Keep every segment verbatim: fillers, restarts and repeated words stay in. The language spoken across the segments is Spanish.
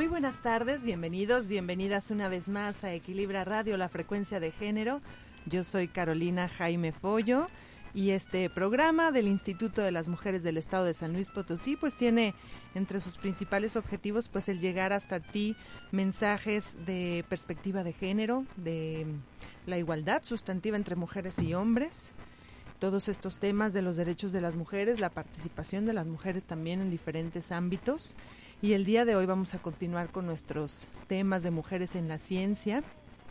buenas tardes, bienvenidos, bienvenidas una vez más a Equilibra Radio, la frecuencia de género. Yo soy Carolina Jaime Follo y este programa del Instituto de las Mujeres del Estado de San Luis Potosí pues tiene entre sus principales objetivos pues el llegar hasta ti mensajes de perspectiva de género, de la igualdad sustantiva entre mujeres y hombres, todos estos temas de los derechos de las mujeres, la participación de las mujeres también en diferentes ámbitos. Y el día de hoy vamos a continuar con nuestros temas de mujeres en la ciencia.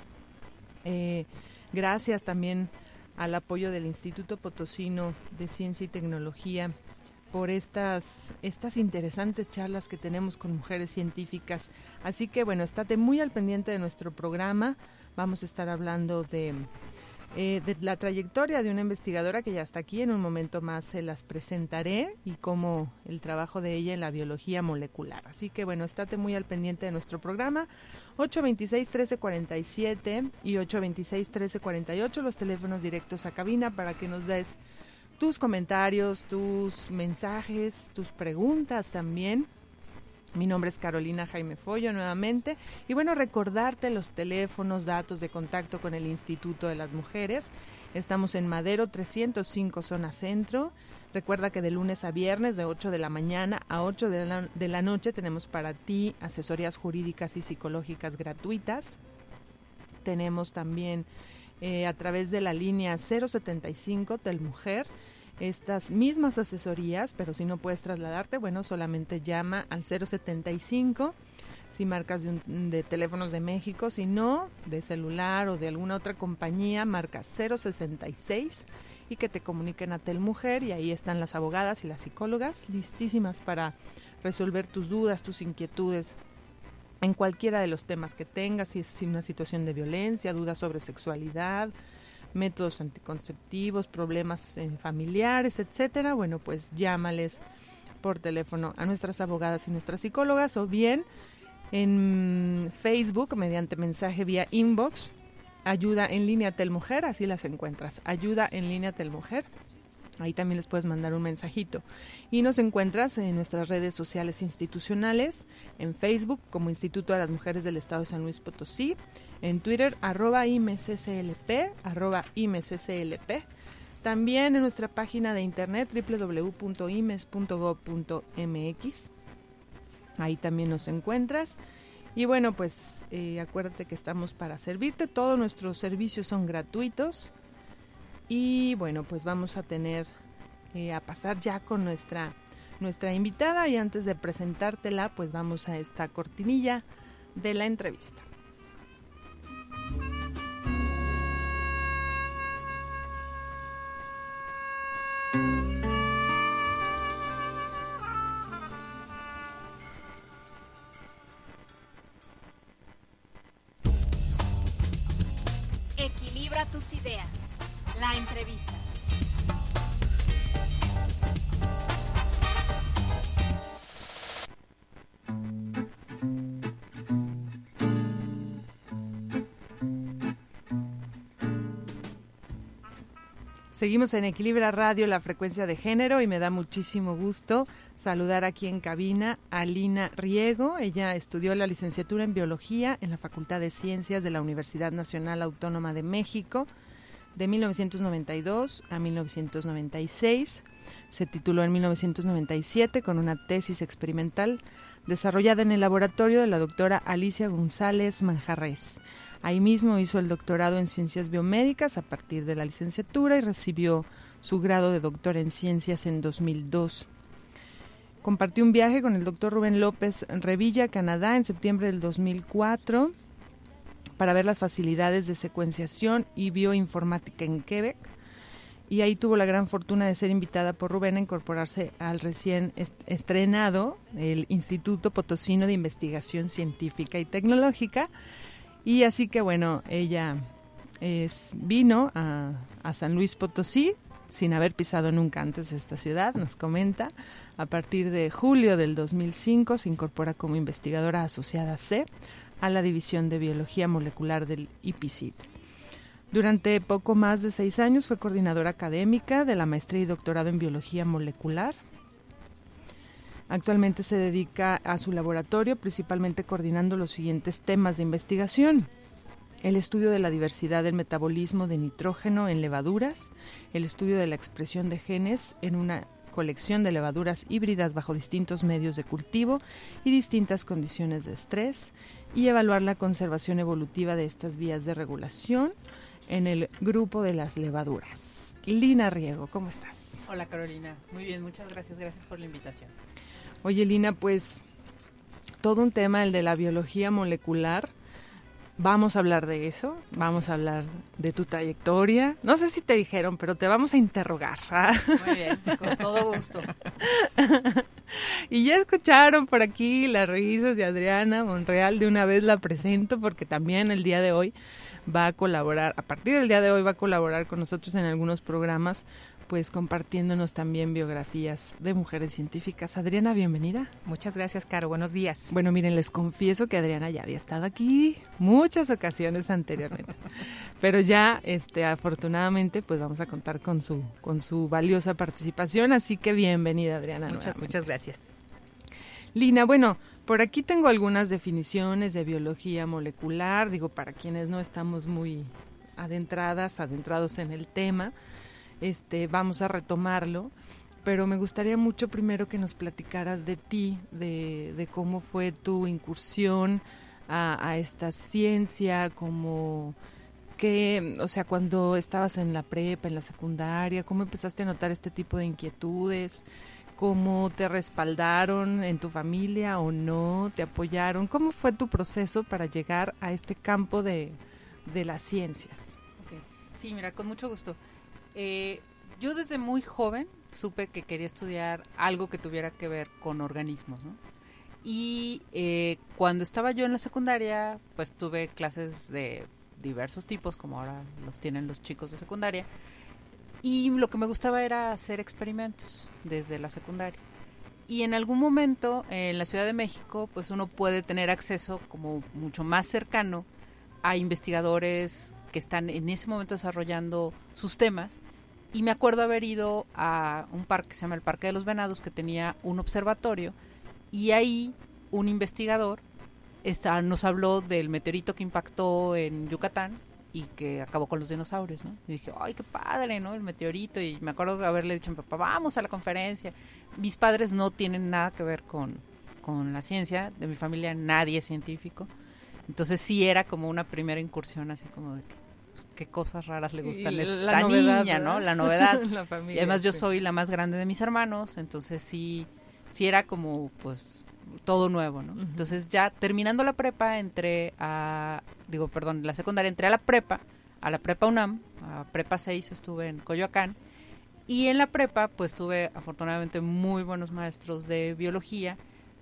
Eh, gracias también al apoyo del Instituto Potosino de Ciencia y Tecnología por estas, estas interesantes charlas que tenemos con mujeres científicas. Así que bueno, estate muy al pendiente de nuestro programa. Vamos a estar hablando de... Eh, de la trayectoria de una investigadora que ya está aquí, en un momento más se las presentaré y cómo el trabajo de ella en la biología molecular. Así que bueno, estate muy al pendiente de nuestro programa. ocho veintiséis, trece cuarenta y siete y ocho veintiséis, trece cuarenta y ocho, los teléfonos directos a cabina para que nos des tus comentarios, tus mensajes, tus preguntas también. Mi nombre es Carolina Jaime Follo nuevamente y bueno, recordarte los teléfonos, datos de contacto con el Instituto de las Mujeres. Estamos en Madero trescientos cinco, zona centro. Recuerda que de lunes a viernes de ocho de la mañana a ocho de la, de la noche tenemos para ti asesorías jurídicas y psicológicas gratuitas. Tenemos también eh, a través de la línea cero setenta y cinco Telmujer estas mismas asesorías, pero si no puedes trasladarte, bueno, solamente llama al cero setenta y cinco si marcas de, un, de teléfonos de México, si no, de celular o de alguna otra compañía, marca cero sesenta y seis y que te comuniquen a Telmujer y ahí están las abogadas y las psicólogas listísimas para resolver tus dudas, tus inquietudes en cualquiera de los temas que tengas, si es una situación de violencia, dudas sobre sexualidad, métodos anticonceptivos, problemas eh, familiares, etcétera. Bueno, pues llámales por teléfono a nuestras abogadas y nuestras psicólogas o bien en Facebook mediante mensaje vía inbox, ayuda en línea Telmujer, así las encuentras, ayuda en línea Telmujer. Ahí también les puedes mandar un mensajito. Y nos encuentras en nuestras redes sociales institucionales, en Facebook como Instituto de las Mujeres del Estado de San Luis Potosí, en Twitter, arroba IMCCLP, arroba IMCCLP. También en nuestra página de internet, doble u doble u doble u punto i m e s punto gob punto m x. Ahí también nos encuentras. Y bueno, pues eh, acuérdate que estamos para servirte. Todos nuestros servicios son gratuitos. Y bueno, pues vamos a tener, eh, a pasar ya con nuestra, nuestra invitada. Y antes de presentártela, pues vamos a esta cortinilla de la entrevista. Equilibra tus ideas. La entrevista. Seguimos en Equilibra Radio, la frecuencia de género, y me da muchísimo gusto saludar aquí en cabina a Lina Riego. Ella estudió la licenciatura en Biología en la Facultad de Ciencias de la Universidad Nacional Autónoma de México de mil novecientos noventa y dos a mil novecientos noventa y seis. Se tituló en mil novecientos noventa y siete con una tesis experimental desarrollada en el laboratorio de la doctora Alicia González Manjarrés. Ahí mismo hizo el doctorado en Ciencias Biomédicas a partir de la licenciatura y recibió su grado de doctor en Ciencias en dos mil dos. Compartió un viaje con el doctor Rubén López Revilla, Canadá, en septiembre del dos mil cuatro para ver las facilidades de secuenciación y bioinformática en Quebec. Y ahí tuvo la gran fortuna de ser invitada por Rubén a incorporarse al recién est- estrenado el Instituto Potosino de Investigación Científica y Tecnológica. Y así que bueno, ella es, vino a, a San Luis Potosí sin haber pisado nunca antes esta ciudad, nos comenta. A partir de julio del dos mil cinco se incorpora como investigadora asociada C a la División de Biología Molecular del I P C I T. Durante poco más de seis años fue coordinadora académica de la maestría y doctorado en Biología Molecular. Actualmente se dedica a su laboratorio, principalmente coordinando los siguientes temas de investigación: el estudio de la diversidad del metabolismo de nitrógeno en levaduras, el estudio de la expresión de genes en una colección de levaduras híbridas bajo distintos medios de cultivo y distintas condiciones de estrés, y evaluar la conservación evolutiva de estas vías de regulación en el grupo de las levaduras. Lina Riego, ¿cómo estás? Hola Carolina, muy bien, muchas gracias, gracias por la invitación. Oye Lina, pues todo un tema, el de la biología molecular. Vamos a hablar de eso, vamos a hablar de tu trayectoria. No sé si te dijeron, pero te vamos a interrogar. Muy bien, con todo gusto. Y ya escucharon por aquí las risas de Adriana Monreal. De una vez la presento porque también el día de hoy va a colaborar, a partir del día de hoy va a colaborar con nosotros en algunos programas, pues compartiéndonos también biografías de mujeres científicas. Adriana, bienvenida. Muchas gracias, Caro. Buenos días. Bueno, miren, les confieso que Adriana ya había estado aquí muchas ocasiones anteriormente, pero ya, este, afortunadamente, pues vamos a contar con su, con su valiosa participación, así que bienvenida, Adriana. Muchas, muchas gracias. Lina, bueno, por aquí tengo algunas definiciones de biología molecular, digo, para quienes no estamos muy adentradas, adentrados en el tema. Este, vamos a retomarlo, pero me gustaría mucho primero que nos platicaras de ti, de, de cómo fue tu incursión a, a esta ciencia, como que, o sea, cuando estabas en la prepa, en la secundaria, cómo empezaste a notar este tipo de inquietudes, cómo te respaldaron en tu familia o no, te apoyaron, cómo fue tu proceso para llegar a este campo de, de las ciencias. Okay. Sí, mira, con mucho gusto. Eh, yo desde muy joven supe que quería estudiar algo que tuviera que ver con organismos, ¿no? Y eh, cuando estaba yo en la secundaria, pues tuve clases de diversos tipos, como ahora los tienen los chicos de secundaria, y lo que me gustaba era hacer experimentos desde la secundaria. Y en algún momento en la Ciudad de México, pues uno puede tener acceso como mucho más cercano a investigadores que están en ese momento desarrollando sus temas, y me acuerdo haber ido a un parque que se llama el Parque de los Venados, que tenía un observatorio, y ahí un investigador está, nos habló del meteorito que impactó en Yucatán y que acabó con los dinosaurios, ¿no? Y dije, ay, qué padre, ¿no? El meteorito, y me acuerdo de haberle dicho a mi papá, vamos a la conferencia. Mis padres no tienen nada que ver con, con la ciencia, de mi familia nadie es científico. Entonces sí era como una primera incursión, así como de que, pues, qué cosas raras le gustan a esta novedad, niña, ¿verdad? ¿no? La novedad. La familia, y además yo sí. soy la más grande de mis hermanos, entonces sí, sí era como, pues, todo nuevo, ¿no? Uh-huh. Entonces ya terminando la prepa entré a, digo, perdón, la secundaria entré a la prepa, a la prepa UNAM, a prepa seis estuve en Coyoacán, y en la prepa pues tuve afortunadamente muy buenos maestros de biología,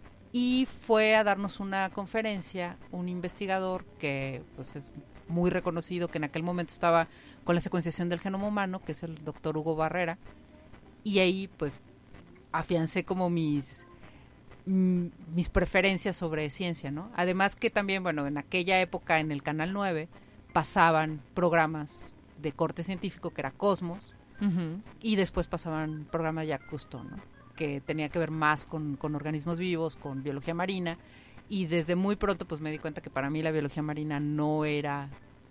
y fue a darnos una conferencia un investigador que pues es muy reconocido, que en aquel momento estaba con la secuenciación del genoma humano, que es el doctor Hugo Barrera, y ahí pues afiancé como mis m- mis preferencias sobre ciencia, ¿no? Además que también, bueno, en aquella época en el Canal nueve pasaban programas de corte científico que era Cosmos, uh-huh. y después pasaban programas de Jacques Cousteau, ¿no? Que tenía que ver más con, con organismos vivos, con biología marina, y desde muy pronto pues me di cuenta que para mí la biología marina no era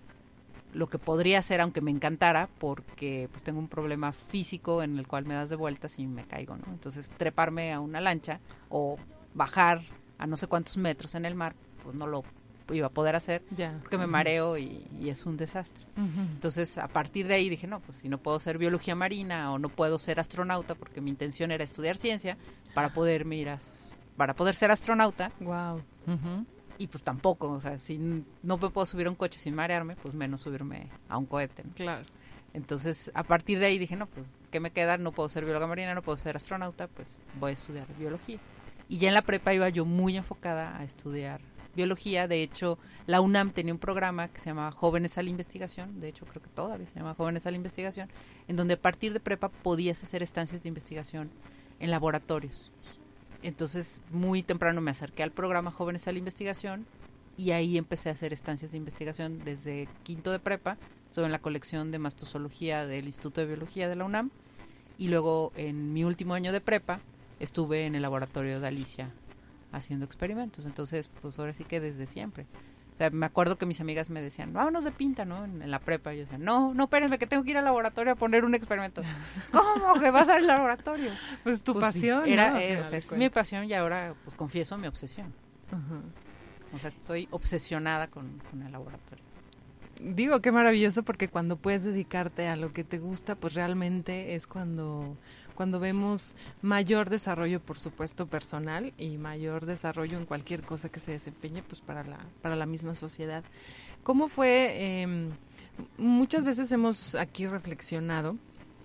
lo que podría ser, aunque me encantara, porque pues tengo un problema físico en el cual me das de vueltas y me caigo, ¿no? Entonces treparme a una lancha o bajar a no sé cuántos metros en el mar, pues no lo iba a poder hacer, ya, porque uh-huh. me mareo y, y es un desastre. Uh-huh. Entonces, a partir de ahí dije, no, pues si no puedo ser biología marina o no puedo ser astronauta, porque mi intención era estudiar ciencia para poderme ir a, para poder ser astronauta. Wow. Uh-huh. Y pues tampoco, o sea, si no me puedo subir a un coche sin marearme, pues menos subirme a un cohete, ¿no? Claro. Entonces, a partir de ahí dije, no, pues, ¿qué me queda? No puedo ser bióloga marina, no puedo ser astronauta, pues voy a estudiar biología. Y ya en la prepa iba yo muy enfocada a estudiar biología. De hecho, la UNAM tenía un programa que se llamaba Jóvenes a la Investigación, de hecho creo que todavía se llama Jóvenes a la Investigación, en donde a partir de prepa podías hacer estancias de investigación en laboratorios. Entonces, muy temprano me acerqué al programa Jóvenes a la Investigación y ahí empecé a hacer estancias de investigación desde quinto de prepa. Estuve en la colección de mastozoología del Instituto de Biología de la UNAM, y luego en mi último año de prepa estuve en el laboratorio de Alicia haciendo experimentos. Entonces, pues ahora sí que desde siempre. O sea, me acuerdo que mis amigas me decían, vámonos de pinta, ¿no? En, en la prepa. Y yo decía, no, no, espérenme, que tengo que ir al laboratorio a poner un experimento. ¿Cómo que vas al laboratorio? Pues tu pues pasión, sí, era, ¿no? eh, o sea, es mi pasión y ahora, pues confieso mi obsesión. Uh-huh. O sea, estoy obsesionada con, con el laboratorio. Digo, qué maravilloso, porque cuando puedes dedicarte a lo que te gusta, pues realmente es cuando... cuando vemos mayor desarrollo, por supuesto, personal, y mayor desarrollo en cualquier cosa que se desempeñe, pues para la para la misma sociedad. ¿Cómo fue? Eh, muchas veces hemos aquí reflexionado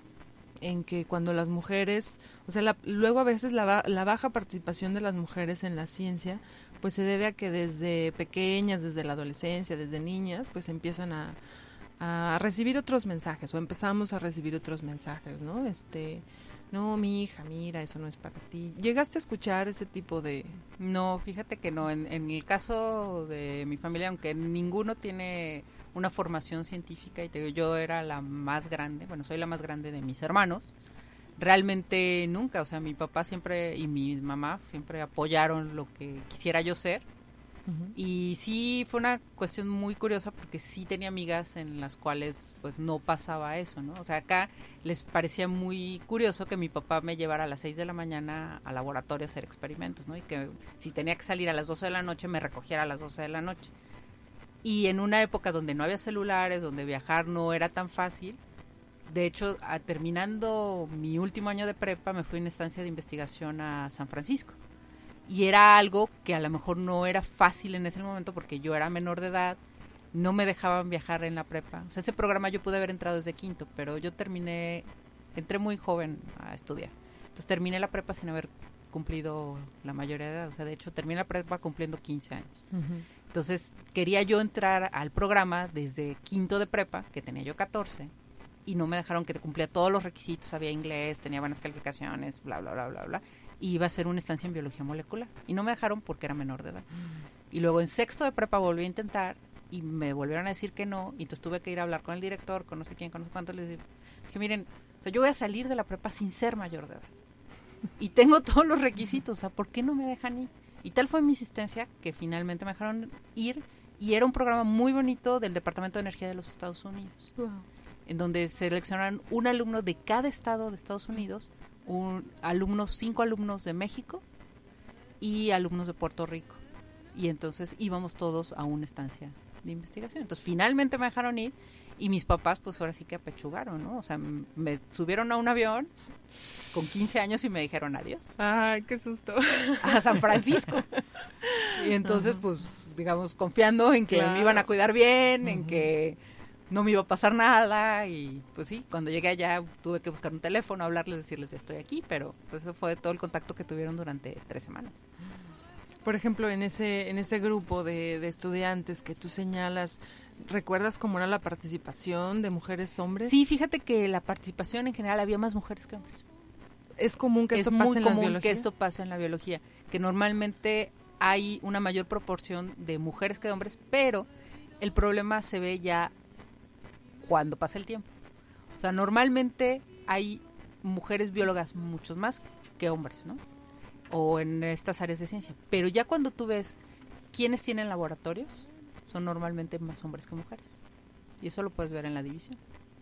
en que cuando las mujeres, o sea, la, luego a veces la, la baja participación de las mujeres en la ciencia, pues se debe a que desde pequeñas, desde la adolescencia, desde niñas, pues empiezan a, a recibir otros mensajes, o empezamos a recibir otros mensajes, ¿no? Este... No, mi hija, mira, eso no es para ti. ¿Llegaste a escuchar ese tipo de...? No, fíjate que no. En, en el caso de mi familia, aunque ninguno tiene una formación científica, y te digo, yo era la más grande, bueno, soy la más grande de mis hermanos, realmente nunca, o sea, mi papá siempre y mi mamá siempre apoyaron lo que quisiera yo ser. Uh-huh. Y sí fue una cuestión muy curiosa, porque sí tenía amigas en las cuales pues no pasaba eso, ¿no? O sea, acá les parecía muy curioso que mi papá me llevara a las seis de la mañana al laboratorio a hacer experimentos, ¿no? Y que si tenía que salir a las doce de la noche, me recogiera a las doce de la noche. Y en una época donde no había celulares, donde viajar no era tan fácil, de hecho, a, terminando mi último año de prepa, me fui a una estancia de investigación a San Francisco. Y era algo que a lo mejor no era fácil en ese momento, porque yo era menor de edad, no me dejaban viajar en la prepa. O sea, ese programa yo pude haber entrado desde quinto, pero yo terminé, entré muy joven a estudiar. Entonces terminé la prepa sin haber cumplido la mayoría de edad. O sea, de hecho terminé la prepa cumpliendo quince años. Uh-huh. Entonces quería yo entrar al programa desde quinto de prepa, que tenía yo catorce, y no me dejaron, que cumplía todos los requisitos, sabía inglés, tenía buenas calificaciones, bla, bla, bla, bla, bla. Y iba a hacer una estancia en biología molecular. Y no me dejaron porque era menor de edad. Mm. Y luego en sexto de prepa volví a intentar y me volvieron a decir que no. Y entonces tuve que ir a hablar con el director, con no sé quién, con no sé cuánto. Les dije, dije, miren, o sea, yo voy a salir de la prepa sin ser mayor de edad. Y tengo todos los requisitos. O sea, ¿por qué no me dejan ir? Y tal fue mi insistencia que finalmente me dejaron ir. Y era un programa muy bonito del Departamento de Energía de los Estados Unidos. Wow. En donde seleccionaron un alumno de cada estado de Estados Unidos, un alumnos, cinco alumnos de México y alumnos de Puerto Rico. Y entonces íbamos todos a una estancia de investigación. Entonces finalmente me dejaron ir y mis papás pues ahora sí que apechugaron, ¿no? O sea, me subieron a un avión con quince años y me dijeron adiós. ¡Ay, qué susto! A San Francisco. Y entonces uh-huh. pues digamos confiando en que claro. me iban a cuidar bien, uh-huh. en que no me iba a pasar nada. Y pues sí, cuando llegué allá tuve que buscar un teléfono, hablarles, decirles ya estoy aquí, pero pues eso fue todo el contacto que tuvieron durante tres semanas. Por ejemplo, en ese en ese grupo de, de estudiantes que tú señalas, ¿recuerdas cómo era la participación de mujeres, hombres? Sí, fíjate que la participación en general había más mujeres que hombres. Es común que es esto pase en la biología. Es muy común que esto pase en la biología, que normalmente hay una mayor proporción de mujeres que de hombres, pero el problema se ve ya cuando pasa el tiempo. O sea, normalmente hay mujeres biólogas muchos más que hombres, ¿no? O en estas áreas de ciencia. Pero ya cuando tú ves quiénes tienen laboratorios, son normalmente más hombres que mujeres. Y eso lo puedes ver en la división.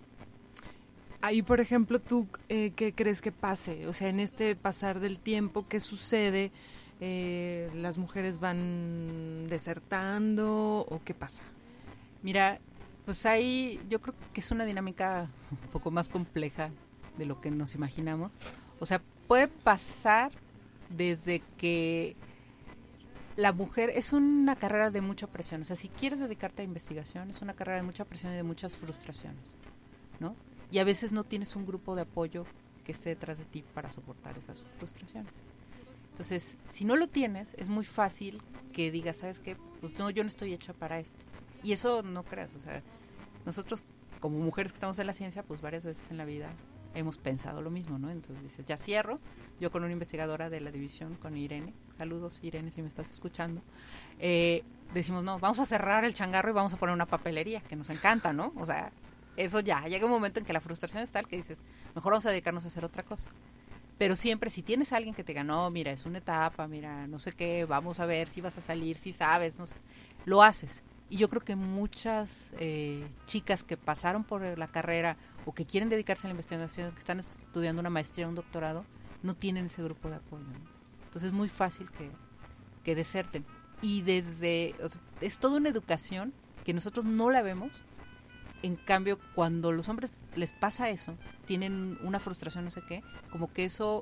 Ahí, por ejemplo, ¿tú eh, qué crees que pase? O sea, en este pasar del tiempo, ¿qué sucede? Eh, ¿Las mujeres van desertando o qué pasa? Mira, pues ahí yo creo que es una dinámica un poco más compleja de lo que nos imaginamos. O sea, puede pasar desde que la mujer es una carrera de mucha presión. O sea, si quieres dedicarte a investigación, es una carrera de mucha presión y de muchas frustraciones, ¿no? Y a veces no tienes un grupo de apoyo que esté detrás de ti para soportar esas frustraciones. Entonces, si no lo tienes, es muy fácil que digas, ¿sabes qué? Pues no, yo no estoy hecha para esto. Y eso no creas, o sea, nosotros como mujeres que estamos en la ciencia, pues varias veces en la vida hemos pensado lo mismo, ¿no? Entonces dices, ya cierro, yo con una investigadora de la división, con Irene, saludos Irene si me estás escuchando, eh, decimos, no, vamos a cerrar el changarro y vamos a poner una papelería, que nos encanta, ¿no? O sea, eso ya, llega un momento en que la frustración es tal que dices, mejor vamos a dedicarnos a hacer otra cosa. Pero siempre, si tienes a alguien que te diga, no, mira, es una etapa, mira, no sé qué, vamos a ver si vas a salir, si sabes, no sé, lo haces. Y yo creo que muchas eh, chicas que pasaron por la carrera o que quieren dedicarse a la investigación, que están estudiando una maestría o un doctorado, no tienen ese grupo de apoyo, ¿no? Entonces es muy fácil que, que deserten. Y desde, o sea, es toda una educación que nosotros no la vemos. En cambio, cuando los hombres les pasa eso, tienen una frustración, no sé qué, como que eso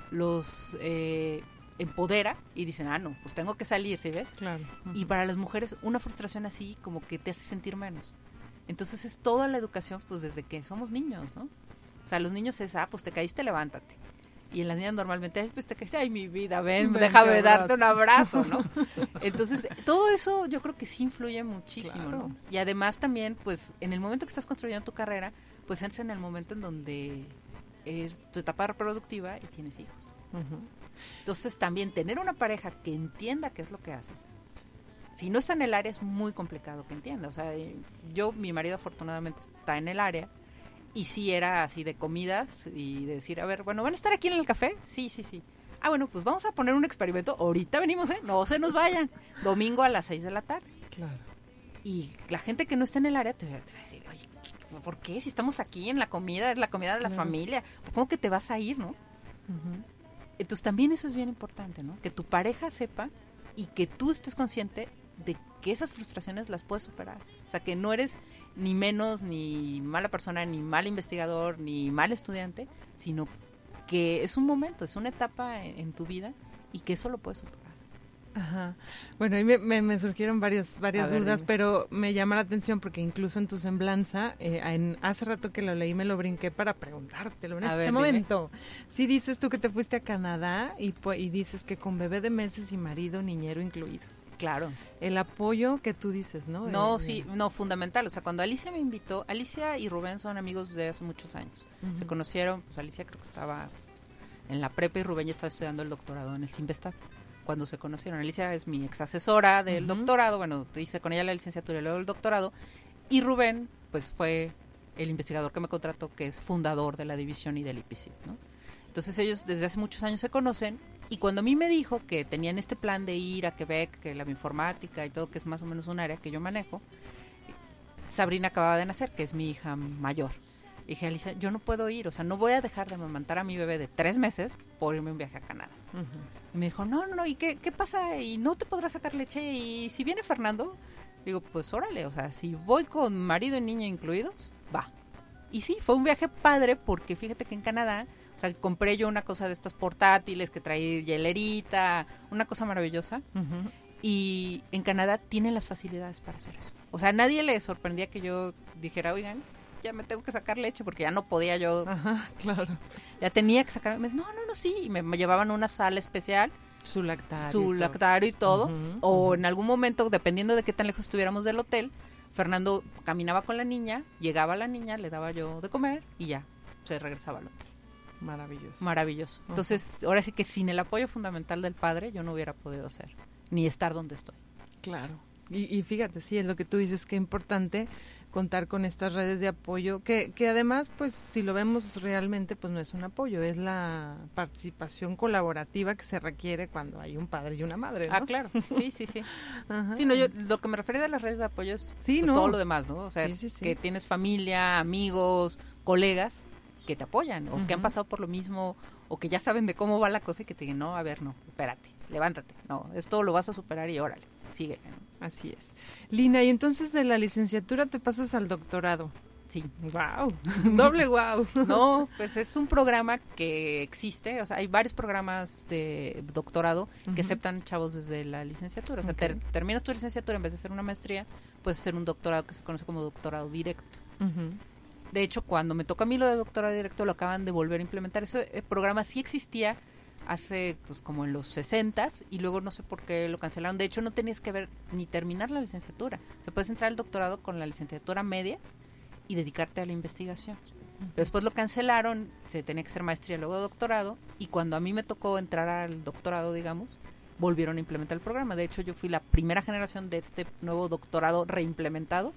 los eh, empodera y dicen, ah, no, pues tengo que salir, ¿sí ves? Claro. Uh-huh. Y para las mujeres, una frustración así como que te hace sentir menos. Entonces es toda la educación, pues desde que somos niños, ¿no? O sea, los niños es, ah, pues te caíste, levántate. Y en las niñas normalmente, ay, pues te caíste, ay, mi vida, ven, ven déjame darte un abrazo, ¿no? Entonces, todo eso yo creo que sí influye muchísimo, claro. ¿no? Y además también, pues, en el momento que estás construyendo tu carrera, pues es en el momento en donde es tu etapa reproductiva y tienes hijos. Uh-huh. Entonces, también tener una pareja que entienda qué es lo que haces. Si no está en el área, es muy complicado que entienda. O sea, yo, mi marido afortunadamente está en el área, y sí era así de comidas y de decir, a ver, bueno, ¿van a estar aquí en el café? Sí, sí, sí. Ah, bueno, pues vamos a poner un experimento. Ahorita venimos, ¿eh? No se nos vayan. Domingo a las seis de la tarde. Claro. Y la gente que no está en el área te, te va a decir, oye, ¿por qué? Si estamos aquí en la comida, es la comida de la claro. familia. ¿Cómo que te vas a ir, no? Uh-huh. Entonces también eso es bien importante, ¿no? Que tu pareja sepa y que tú estés consciente de que esas frustraciones las puedes superar. O sea, que no eres ni menos, ni mala persona, ni mal investigador, ni mal estudiante, sino que es un momento, es una etapa en, en tu vida y que eso lo puedes superar. Ajá. Bueno, ahí me, me, me surgieron varios, varias ver, dudas, dime. Pero me llama la atención porque incluso en tu semblanza, eh, en, hace rato que lo leí me lo brinqué para preguntártelo en a este ver, momento. Dime. Sí dices tú que te fuiste a Canadá y, y dices que con bebé de meses y marido niñero incluidos. Claro. El apoyo que tú dices, ¿no? No, eh, sí, no, fundamental. O sea, cuando Alicia me invitó, Alicia y Rubén son amigos de hace muchos años. Uh-huh. Se conocieron, pues Alicia creo que estaba en la prepa y Rubén ya estaba estudiando el doctorado en el Cinvestav. Cuando se conocieron, Alicia es mi ex asesora del uh-huh. doctorado, bueno, hice con ella la licenciatura y luego el doctorado, y Rubén, pues fue el investigador que me contrató, que es fundador de la división y del I P C I T, ¿no? Entonces ellos desde hace muchos años se conocen, y cuando a mí me dijo que tenían este plan de ir a Quebec, que la bioinformática y todo, que es más o menos un área que yo manejo, Sabrina acababa de nacer, que es mi hija mayor. Y dije, Alicia, yo no puedo ir, o sea, no voy a dejar de amamantar a mi bebé de tres meses por irme un viaje a Canadá. Uh-huh. Y me dijo, no, no, no, ¿y qué, qué pasa? ¿Y no te podrás sacar leche? ¿Y si viene Fernando? Digo, pues órale, o sea, si voy con marido y niña incluidos, va. Y sí, fue un viaje padre porque fíjate que en Canadá, o sea, compré yo una cosa de estas portátiles que trae hielerita, una cosa maravillosa. Uh-huh. Y en Canadá tienen las facilidades para hacer eso. O sea, a nadie le sorprendía que yo dijera, oigan, ya me tengo que sacar leche porque ya no podía yo. Ajá, claro. Ya tenía que sacar. Me decían, no, no, no, sí. Y me, me llevaban a una sala especial. Su lactario. Su y lactario y todo. Uh-huh, o uh-huh. en algún momento, dependiendo de qué tan lejos estuviéramos del hotel, Fernando caminaba con la niña, llegaba la niña, le daba yo de comer y ya, se regresaba al hotel. Maravilloso. Maravilloso. Uh-huh. Entonces, ahora sí que sin el apoyo fundamental del padre, yo no hubiera podido ser, ni estar donde estoy. Claro. Y, y fíjate, sí, es lo que tú dices, que es importante contar con estas redes de apoyo, que, que además, pues, si lo vemos realmente, pues no es un apoyo, es la participación colaborativa que se requiere cuando hay un padre y una madre, ¿no? Ah, claro, sí, sí, sí. Ajá. Sí, no, yo, lo que me refiero a las redes de apoyo es sí, pues, no. todo lo demás, ¿no? O sea, sí, sí, sí. que tienes familia, amigos, colegas que te apoyan, o uh-huh. que han pasado por lo mismo, o que ya saben de cómo va la cosa y que te digan, no, a ver, no, espérate, levántate, no, esto lo vas a superar y órale, síguele, ¿no? Así es. Lina, y entonces de la licenciatura te pasas al doctorado. Sí. Wow, doble wow. No, pues es un programa que existe, o sea, hay varios programas de doctorado que uh-huh. aceptan chavos desde la licenciatura. O sea, okay. ter, terminas tu licenciatura, en vez de hacer una maestría, puedes hacer un doctorado que se conoce como doctorado directo. Uh-huh. De hecho, cuando me tocó a mí lo de doctorado directo, lo acaban de volver a implementar. Ese programa sí existía hace, pues, como en los sesentas, y luego no sé por qué lo cancelaron. De hecho, no tenías que ver ni terminar la licenciatura. O sea, puedes entrar al doctorado con la licenciatura medias y dedicarte a la investigación. Uh-huh. Pero después lo cancelaron, se tenía que hacer maestría, luego doctorado, y cuando a mí me tocó entrar al doctorado, digamos, volvieron a implementar el programa. De hecho, yo fui la primera generación de este nuevo doctorado reimplementado,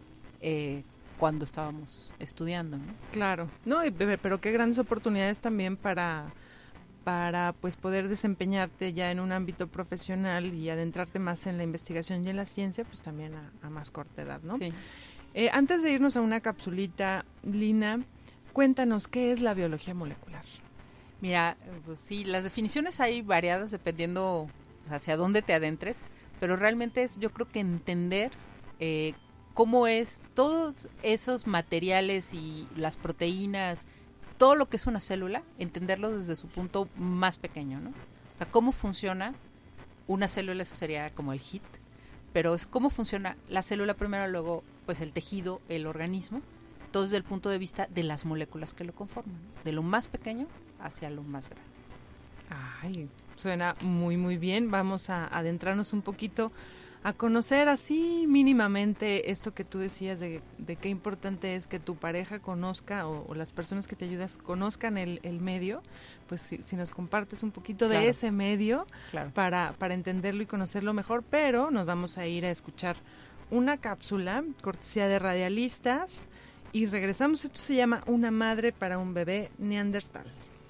eh, cuando estábamos estudiando, ¿no? Claro, no, pero qué grandes oportunidades también para para pues poder desempeñarte ya en un ámbito profesional y adentrarte más en la investigación y en la ciencia, pues también a, a más corta edad, ¿no? Sí. Eh, antes de irnos a una capsulita, Lina, cuéntanos, ¿qué es la biología molecular? Mira, pues sí, las definiciones hay variadas dependiendo hacia dónde te adentres, pero realmente es, yo creo que entender eh, cómo es todos esos materiales y las proteínas, todo lo que es una célula, entenderlo desde su punto más pequeño, ¿no? O sea, cómo funciona una célula, eso sería como el hit, pero es cómo funciona la célula primero, luego pues el tejido, el organismo, todo desde el punto de vista de las moléculas que lo conforman, ¿no? De lo más pequeño hacia lo más grande. Ay, suena muy muy bien. Vamos a adentrarnos un poquito a conocer así mínimamente esto que tú decías de, de qué importante es que tu pareja conozca o, o las personas que te ayudas conozcan el, el medio, pues si, si nos compartes un poquito de Claro. ese medio Claro. para, para entenderlo y conocerlo mejor, pero nos vamos a ir a escuchar una cápsula, cortesía de Radialistas, y regresamos. Esto se llama Una madre para un bebé neandertal.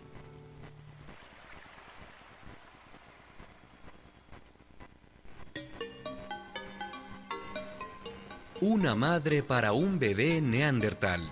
Una madre para un bebé neandertal.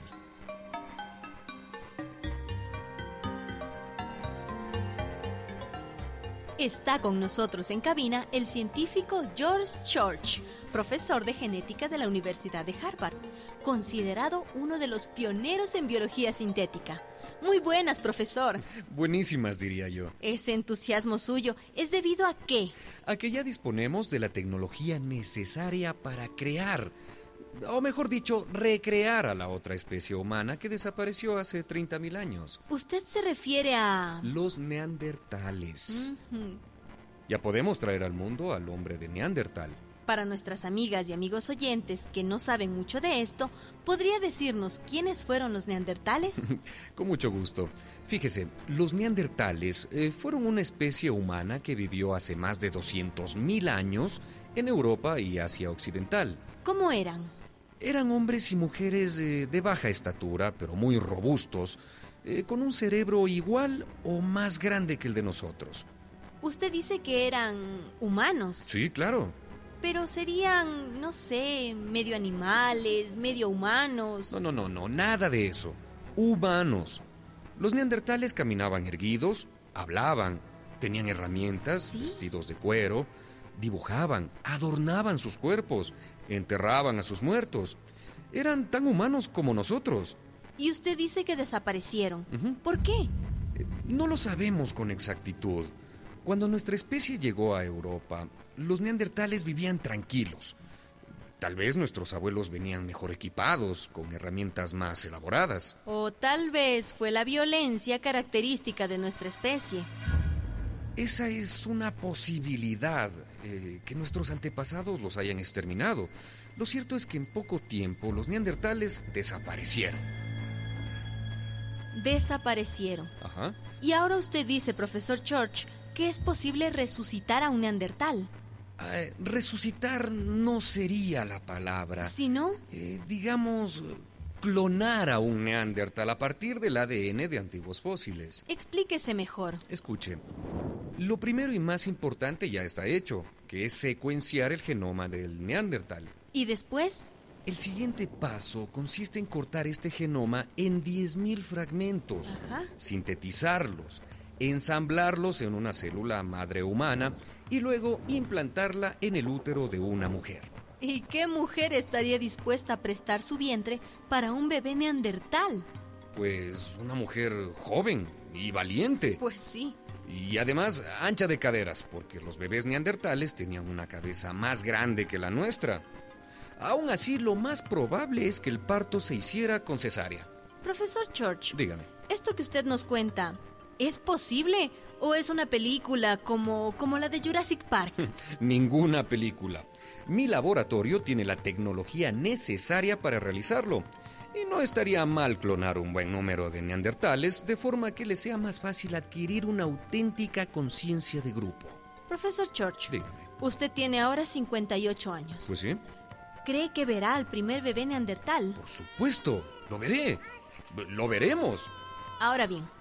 Está con nosotros en cabina el científico George Church, profesor de genética de la Universidad de Harvard, considerado uno de los pioneros en biología sintética. Muy buenas, profesor. Buenísimas, diría yo. Ese entusiasmo suyo es debido a qué? A que ya disponemos de la tecnología necesaria para crear, o mejor dicho, recrear a la otra especie humana que desapareció hace treinta mil años. Usted se refiere a... Los neandertales. Ujú. Ya podemos traer al mundo al hombre de Neandertal. Para nuestras amigas y amigos oyentes que no saben mucho de esto, ¿podría decirnos quiénes fueron los neandertales? Con mucho gusto. Fíjese, los neandertales eh, fueron una especie humana que vivió hace más de doscientos mil años en Europa y Asia Occidental. ¿Cómo eran? Eran hombres y mujeres eh, de baja estatura, pero muy robustos, eh, con un cerebro igual o más grande que el de nosotros. Usted dice que eran humanos, Sí, claro. pero serían, no sé, medio animales, medio humanos. No, no, no, no, nada de eso. Humanos. Los neandertales caminaban erguidos, hablaban, tenían herramientas, ¿Sí? vestidos de cuero, dibujaban, adornaban sus cuerpos, enterraban a sus muertos. Eran tan humanos como nosotros. Y usted dice que desaparecieron. Ujú. ¿Por qué? No lo sabemos con exactitud. Cuando nuestra especie llegó a Europa, los neandertales vivían tranquilos. Tal vez nuestros abuelos venían mejor equipados, con herramientas más elaboradas. O tal vez fue la violencia característica de nuestra especie. Esa es una posibilidad, eh, que nuestros antepasados los hayan exterminado. Lo cierto es que en poco tiempo los neandertales desaparecieron. Desaparecieron. Ajá. Y ahora usted dice, profesor Church, que es posible resucitar a un neandertal. Eh, resucitar no sería la palabra. ¿Sí, no? Eh, digamos, clonar a un neandertal a partir del A D N de antiguos fósiles. Explíquese mejor. Escuche, lo primero y más importante ya está hecho, que es secuenciar el genoma del neandertal. ¿Y después? El siguiente paso consiste en cortar este genoma en diez mil fragmentos, Ajá. sintetizarlos, ensamblarlos en una célula madre humana y luego implantarla en el útero de una mujer. ¿Y qué mujer estaría dispuesta a prestar su vientre para un bebé neandertal? Pues una mujer joven y valiente. Pues sí. Y además ancha de caderas, porque los bebés neandertales tenían una cabeza más grande que la nuestra. Aún así, lo más probable es que el parto se hiciera con cesárea. Profesor Church, Dígame. esto que usted nos cuenta, ¿es posible o es una película como, como la de Jurassic Park? Ninguna película. Mi laboratorio tiene la tecnología necesaria para realizarlo. Y no estaría mal clonar un buen número de neandertales de forma que les sea más fácil adquirir una auténtica conciencia de grupo. Profesor Church, Dígame. usted tiene ahora cincuenta y ocho años. Pues sí, ¿Cree que verá al primer bebé neandertal? por supuesto. Lo veré. Lo veremos. Ahora bien,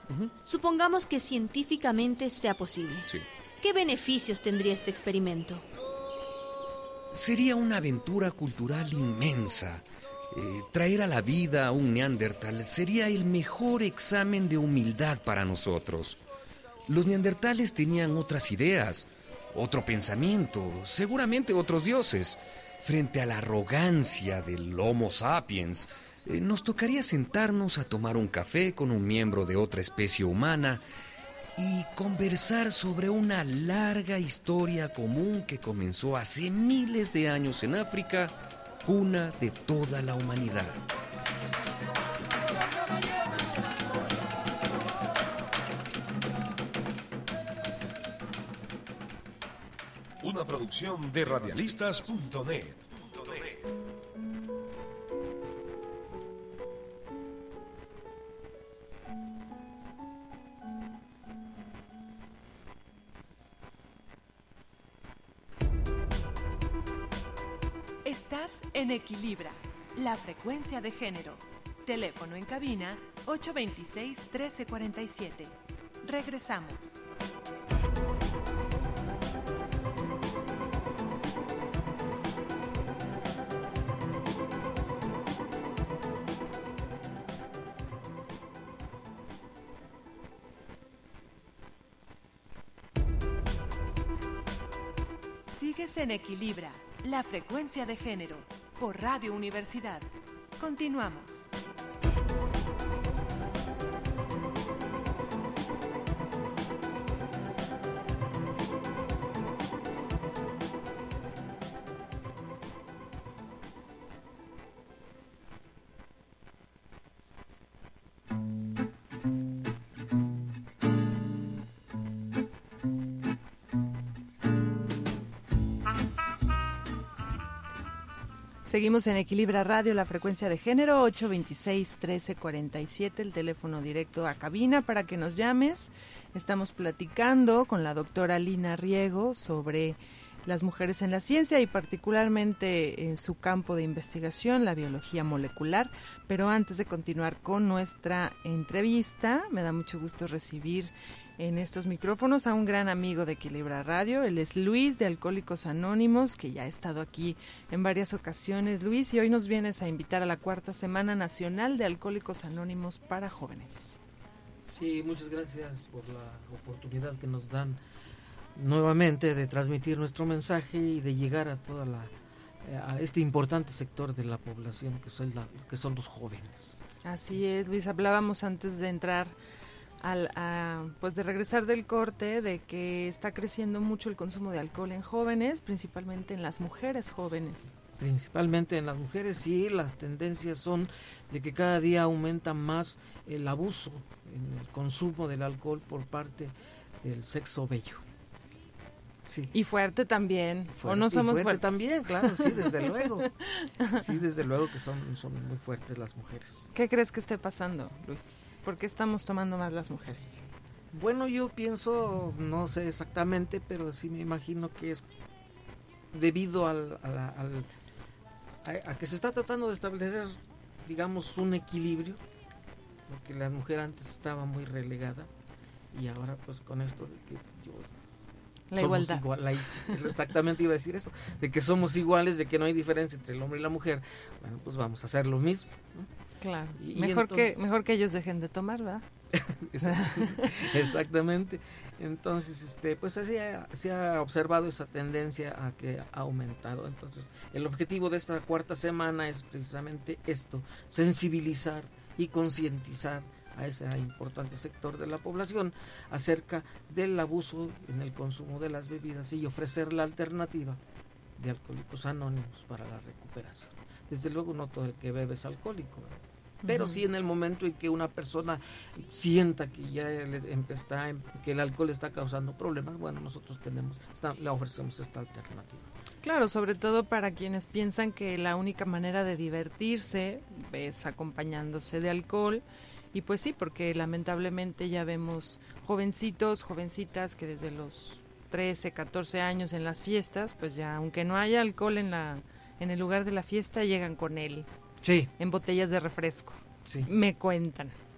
Uh-huh. Supongamos que científicamente sea posible. Sí. ¿Qué beneficios tendría este experimento? Sería una aventura cultural inmensa. Eh, traer a la vida a un neandertal sería el mejor examen de humildad para nosotros. Los neandertales tenían otras ideas, otro pensamiento, seguramente otros dioses. Frente a la arrogancia del Homo sapiens, eh, nos tocaría sentarnos a tomar un café con un miembro de otra especie humana y conversar sobre una larga historia común que comenzó hace miles de años en África, cuna de toda la humanidad. Una producción de radialistas punto net. Estás en Equilibra, la frecuencia de género. Teléfono en cabina ocho dos seis, uno tres cuatro siete. Regresamos. Sigues en Equilibra, la frecuencia de género, por Radio Universidad. Continuamos. Seguimos en Equilibra Radio, la frecuencia de género, ocho dos seis, uno tres cuatro siete, el teléfono directo a cabina para que nos llames. Estamos platicando con la doctora Lina Riego sobre las mujeres en la ciencia y particularmente en su campo de investigación, la biología molecular. Pero antes de continuar con nuestra entrevista, me da mucho gusto recibir en estos micrófonos a un gran amigo de Equilibra Radio. Él es Luis de Alcohólicos Anónimos, que ya ha estado aquí en varias ocasiones. Luis, y hoy nos vienes a invitar a la cuarta Semana Nacional de Alcohólicos Anónimos para Jóvenes. Sí, muchas gracias por la oportunidad que nos dan nuevamente de transmitir nuestro mensaje y de llegar a toda la a este importante sector de la población que son, la, que son los jóvenes. Así es, Luis. Hablábamos antes de entrar Al, a, pues de regresar del corte, de que está creciendo mucho el consumo de alcohol en jóvenes, principalmente en las mujeres jóvenes. Principalmente en las mujeres, sí, las tendencias son de que cada día aumenta más el abuso en el consumo del alcohol por parte del sexo bello. Sí. Y fuerte también, fuerte, o no somos y fuerte fuertes también, claro, sí, desde luego. Sí, desde luego que son, son muy fuertes las mujeres. ¿Qué crees que esté pasando, Luis? ¿Por qué estamos tomando más las mujeres? Bueno, yo pienso, no sé exactamente, pero sí me imagino que es debido al, a, la, al a, a que se está tratando de establecer, digamos, un equilibrio, porque la mujer antes estaba muy relegada y ahora pues con esto de que yo la igualdad. Igual, la, exactamente iba a decir eso, de que somos iguales, de que no hay diferencia entre el hombre y la mujer. Bueno, pues vamos a hacer lo mismo, ¿no? Claro, y, mejor, y entonces, que, mejor que ellos dejen de tomar, ¿verdad? Exactamente. Entonces, este, pues así ha, se ha observado esa tendencia a que ha aumentado. Entonces, el objetivo de esta cuarta semana es precisamente esto, sensibilizar y concientizar a ese importante sector de la población acerca del abuso en el consumo de las bebidas y ofrecer la alternativa de Alcohólicos Anónimos para la recuperación. Desde luego no todo el que bebe es alcohólico, ¿verdad? Pero uh-huh. sí en el momento en que una persona sienta que ya le está, que el alcohol está causando problemas, bueno, nosotros tenemos, está, le ofrecemos esta alternativa. Claro, sobre todo para quienes piensan que la única manera de divertirse es acompañándose de alcohol. Y pues sí, porque lamentablemente ya vemos jovencitos, jovencitas que desde los trece, catorce años en las fiestas, pues ya aunque no haya alcohol en la en el lugar de la fiesta, llegan con él. Sí. En botellas de refresco. Sí. Me cuentan.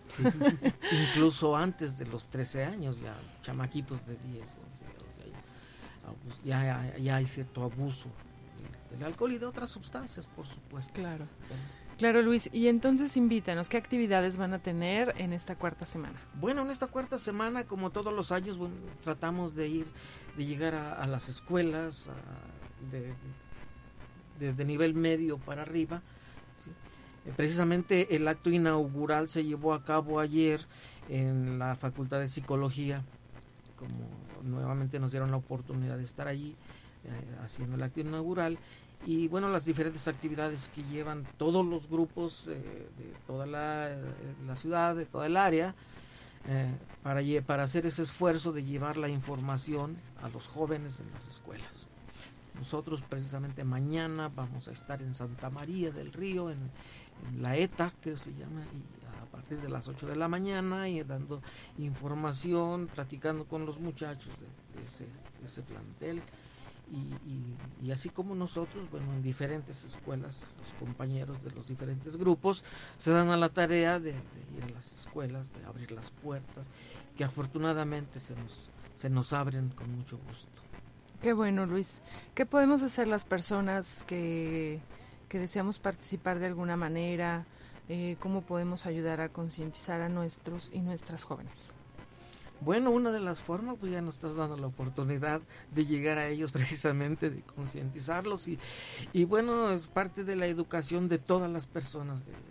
Sí. Incluso antes de los trece años, ya chamaquitos de diez, once, doce, ya, ya, ya hay cierto abuso del alcohol y de otras sustancias, por supuesto. Claro. Claro, Luis. Y entonces invítanos, ¿qué actividades van a tener en esta cuarta semana? Bueno, en esta cuarta semana, como todos los años, bueno, tratamos de ir, de llegar a, a las escuelas, a, de, desde nivel medio para arriba, ¿sí? Eh, precisamente el acto inaugural se llevó a cabo ayer en la Facultad de Psicología, como nuevamente nos dieron la oportunidad de estar allí eh, haciendo el acto inaugural. Y bueno, las diferentes actividades que llevan todos los grupos eh, de toda la, la ciudad, de toda el área, eh, para, para hacer ese esfuerzo de llevar la información a los jóvenes en las escuelas. Nosotros precisamente mañana vamos a estar en Santa María del Río, en, en la ETA, que se llama, y a partir de las ocho de la mañana, y dando información, platicando con los muchachos de, de, ese, de ese plantel. Y, y, y así como nosotros, bueno, en diferentes escuelas, los compañeros de los diferentes grupos se dan a la tarea de, de ir a las escuelas, de abrir las puertas, que afortunadamente se nos, se nos abren con mucho gusto. Qué bueno, Luis. ¿Qué podemos hacer las personas que, que deseamos participar de alguna manera? Eh, ¿Cómo podemos ayudar a concientizar a nuestros y nuestras jóvenes? Bueno, una de las formas, pues ya nos estás dando la oportunidad de llegar a ellos precisamente, de concientizarlos y, y bueno, es parte de la educación de todas las personas. De,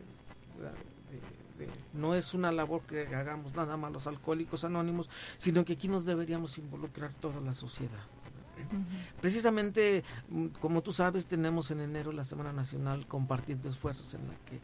de, de, no es una labor que hagamos nada más los Alcohólicos Anónimos, sino que aquí nos deberíamos involucrar toda la sociedad. Uh-huh. Precisamente, como tú sabes, tenemos en enero la Semana Nacional Compartiendo Esfuerzos, en la que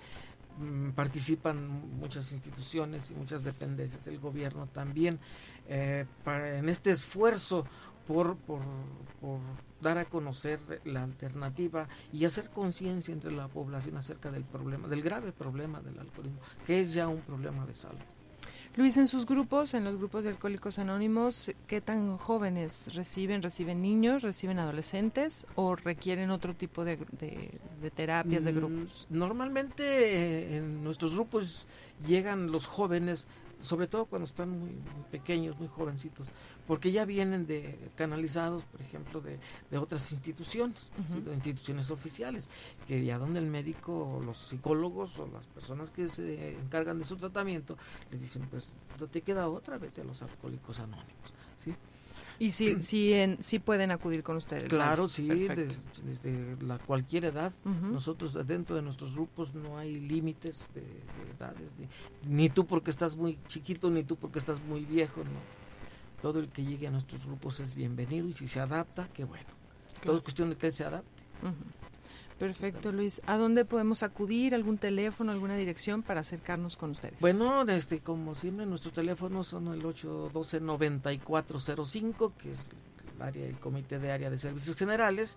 participan muchas instituciones y muchas dependencias del gobierno también eh, para, en este esfuerzo por, por, por dar a conocer la alternativa y hacer conciencia entre la población acerca del problema, del grave problema del alcoholismo, que es ya un problema de salud. Luis, en sus grupos, en los grupos de Alcohólicos Anónimos, ¿qué tan jóvenes reciben? ¿Reciben niños, reciben adolescentes o requieren otro tipo de, de, de terapias, de grupos? Normalmente eh, en nuestros grupos llegan los jóvenes, sobre todo cuando están muy, muy pequeños, muy jovencitos, porque ya vienen de canalizados, por ejemplo, de, de otras instituciones, uh-huh. ¿sí? De instituciones oficiales, que ya donde el médico o los psicólogos o las personas que se encargan de su tratamiento les dicen, pues no te queda otra, vete a los Alcohólicos Anónimos, ¿sí? Y sí, sí, en, sí pueden acudir con ustedes. Claro, ¿vale? sí, des, desde la cualquier edad. Uh-huh. Nosotros dentro de nuestros grupos no hay límites de, de edades, ni, ni tú porque estás muy chiquito, ni tú porque estás muy viejo, no. Todo el que llegue a nuestros grupos es bienvenido y si se adapta, qué bueno. Claro. Todo es cuestión de que él se adapte. Uh-huh. Perfecto, Luis. ¿A dónde podemos acudir? ¿Algún teléfono, alguna dirección para acercarnos con ustedes? Bueno, desde, como siempre, nuestros teléfonos son el ocho uno dos, nueve cuatro cero cinco, que es el área, el Comité de Área de Servicios Generales,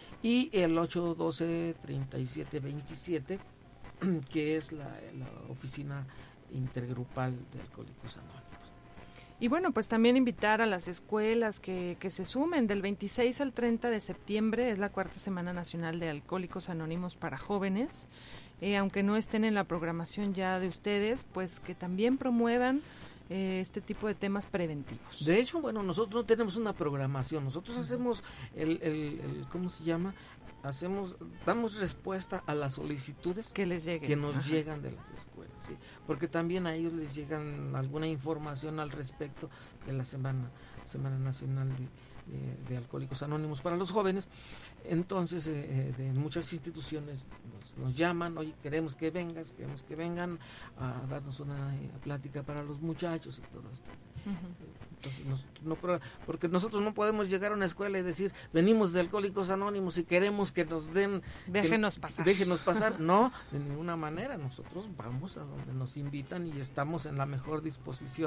y el ocho uno dos, tres siete dos siete, que es la, la oficina intergrupal de Alcohólicos Anónimos. Y bueno, pues también invitar a las escuelas que, que se sumen del veintiséis al treinta de septiembre, es la cuarta Semana Nacional de Alcohólicos Anónimos para jóvenes, eh, aunque no estén en la programación ya de ustedes, pues que también promuevan eh, este tipo de temas preventivos. De hecho, bueno, nosotros no tenemos una programación, nosotros hacemos el, el, el ¿cómo se llama? Hacemos, damos respuesta a las solicitudes que les lleguen, que nos Ajá. llegan de las escuelas, sí, porque también a ellos les llegan alguna información al respecto de la semana semana nacional de, de, de Alcohólicos Anónimos para los jóvenes. Entonces eh, de muchas instituciones nos, nos llaman, oye, queremos que vengas, queremos que vengan a darnos una eh, plática para los muchachos y todo esto. Uh-huh. Entonces, nosotros no, porque nosotros no podemos llegar a una escuela y decir, venimos de Alcohólicos Anónimos y queremos que nos den... Déjenos pasar. Déjenos pasar. No, de ninguna manera. Nosotros vamos a donde nos invitan y estamos en la mejor disposición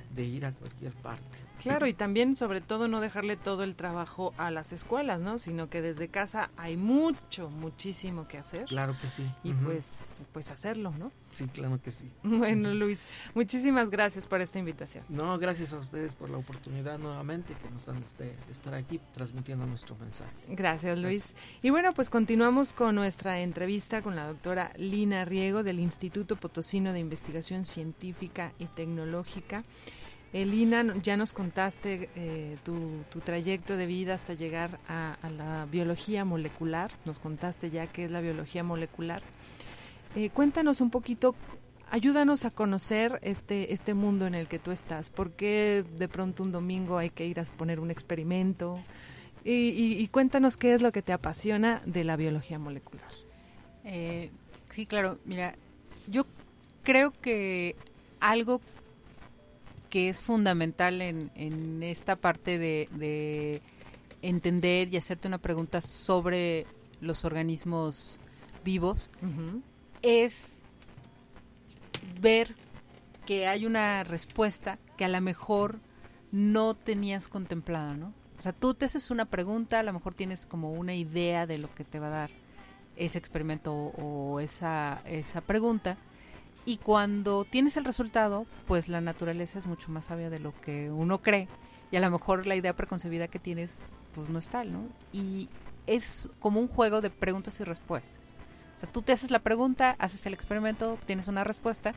de ir a cualquier parte. Claro, y también sobre todo no dejarle todo el trabajo a las escuelas, ¿no? Sino que desde casa hay mucho, muchísimo que hacer. Claro que sí. Y uh-huh. pues, pues hacerlo, ¿no? Sí, claro que sí. Bueno, Luis, muchísimas gracias por esta invitación. No, gracias a ustedes por la oportunidad nuevamente que nos dan de, de estar aquí transmitiendo nuestro mensaje. Gracias, Luis. Gracias. Y bueno, pues continuamos con nuestra entrevista con la doctora Lina Riego del Instituto Potosino de Investigación Científica y Tecnológica. Lina, ya nos contaste eh, tu, tu trayecto de vida hasta llegar a, a la biología molecular, nos contaste ya qué es la biología molecular. Eh, cuéntanos un poquito, ayúdanos a conocer este, este mundo en el que tú estás. ¿Por qué de pronto un domingo hay que ir a poner un experimento? Y, y, y cuéntanos qué es lo que te apasiona de la biología molecular. Eh, sí, claro, mira, yo creo que algo que es fundamental en, en esta parte de, de entender y hacerte una pregunta sobre los organismos vivos, uh-huh. es ver que hay una respuesta que a lo mejor no tenías contemplada, ¿no? O sea, tú te haces una pregunta, a lo mejor tienes como una idea de lo que te va a dar ese experimento o, o esa, esa pregunta, y cuando tienes el resultado, pues la naturaleza es mucho más sabia de lo que uno cree, y a lo mejor la idea preconcebida que tienes, pues no es tal, ¿no? Y es como un juego de preguntas y respuestas. O sea, tú te haces la pregunta, haces el experimento, obtienes una respuesta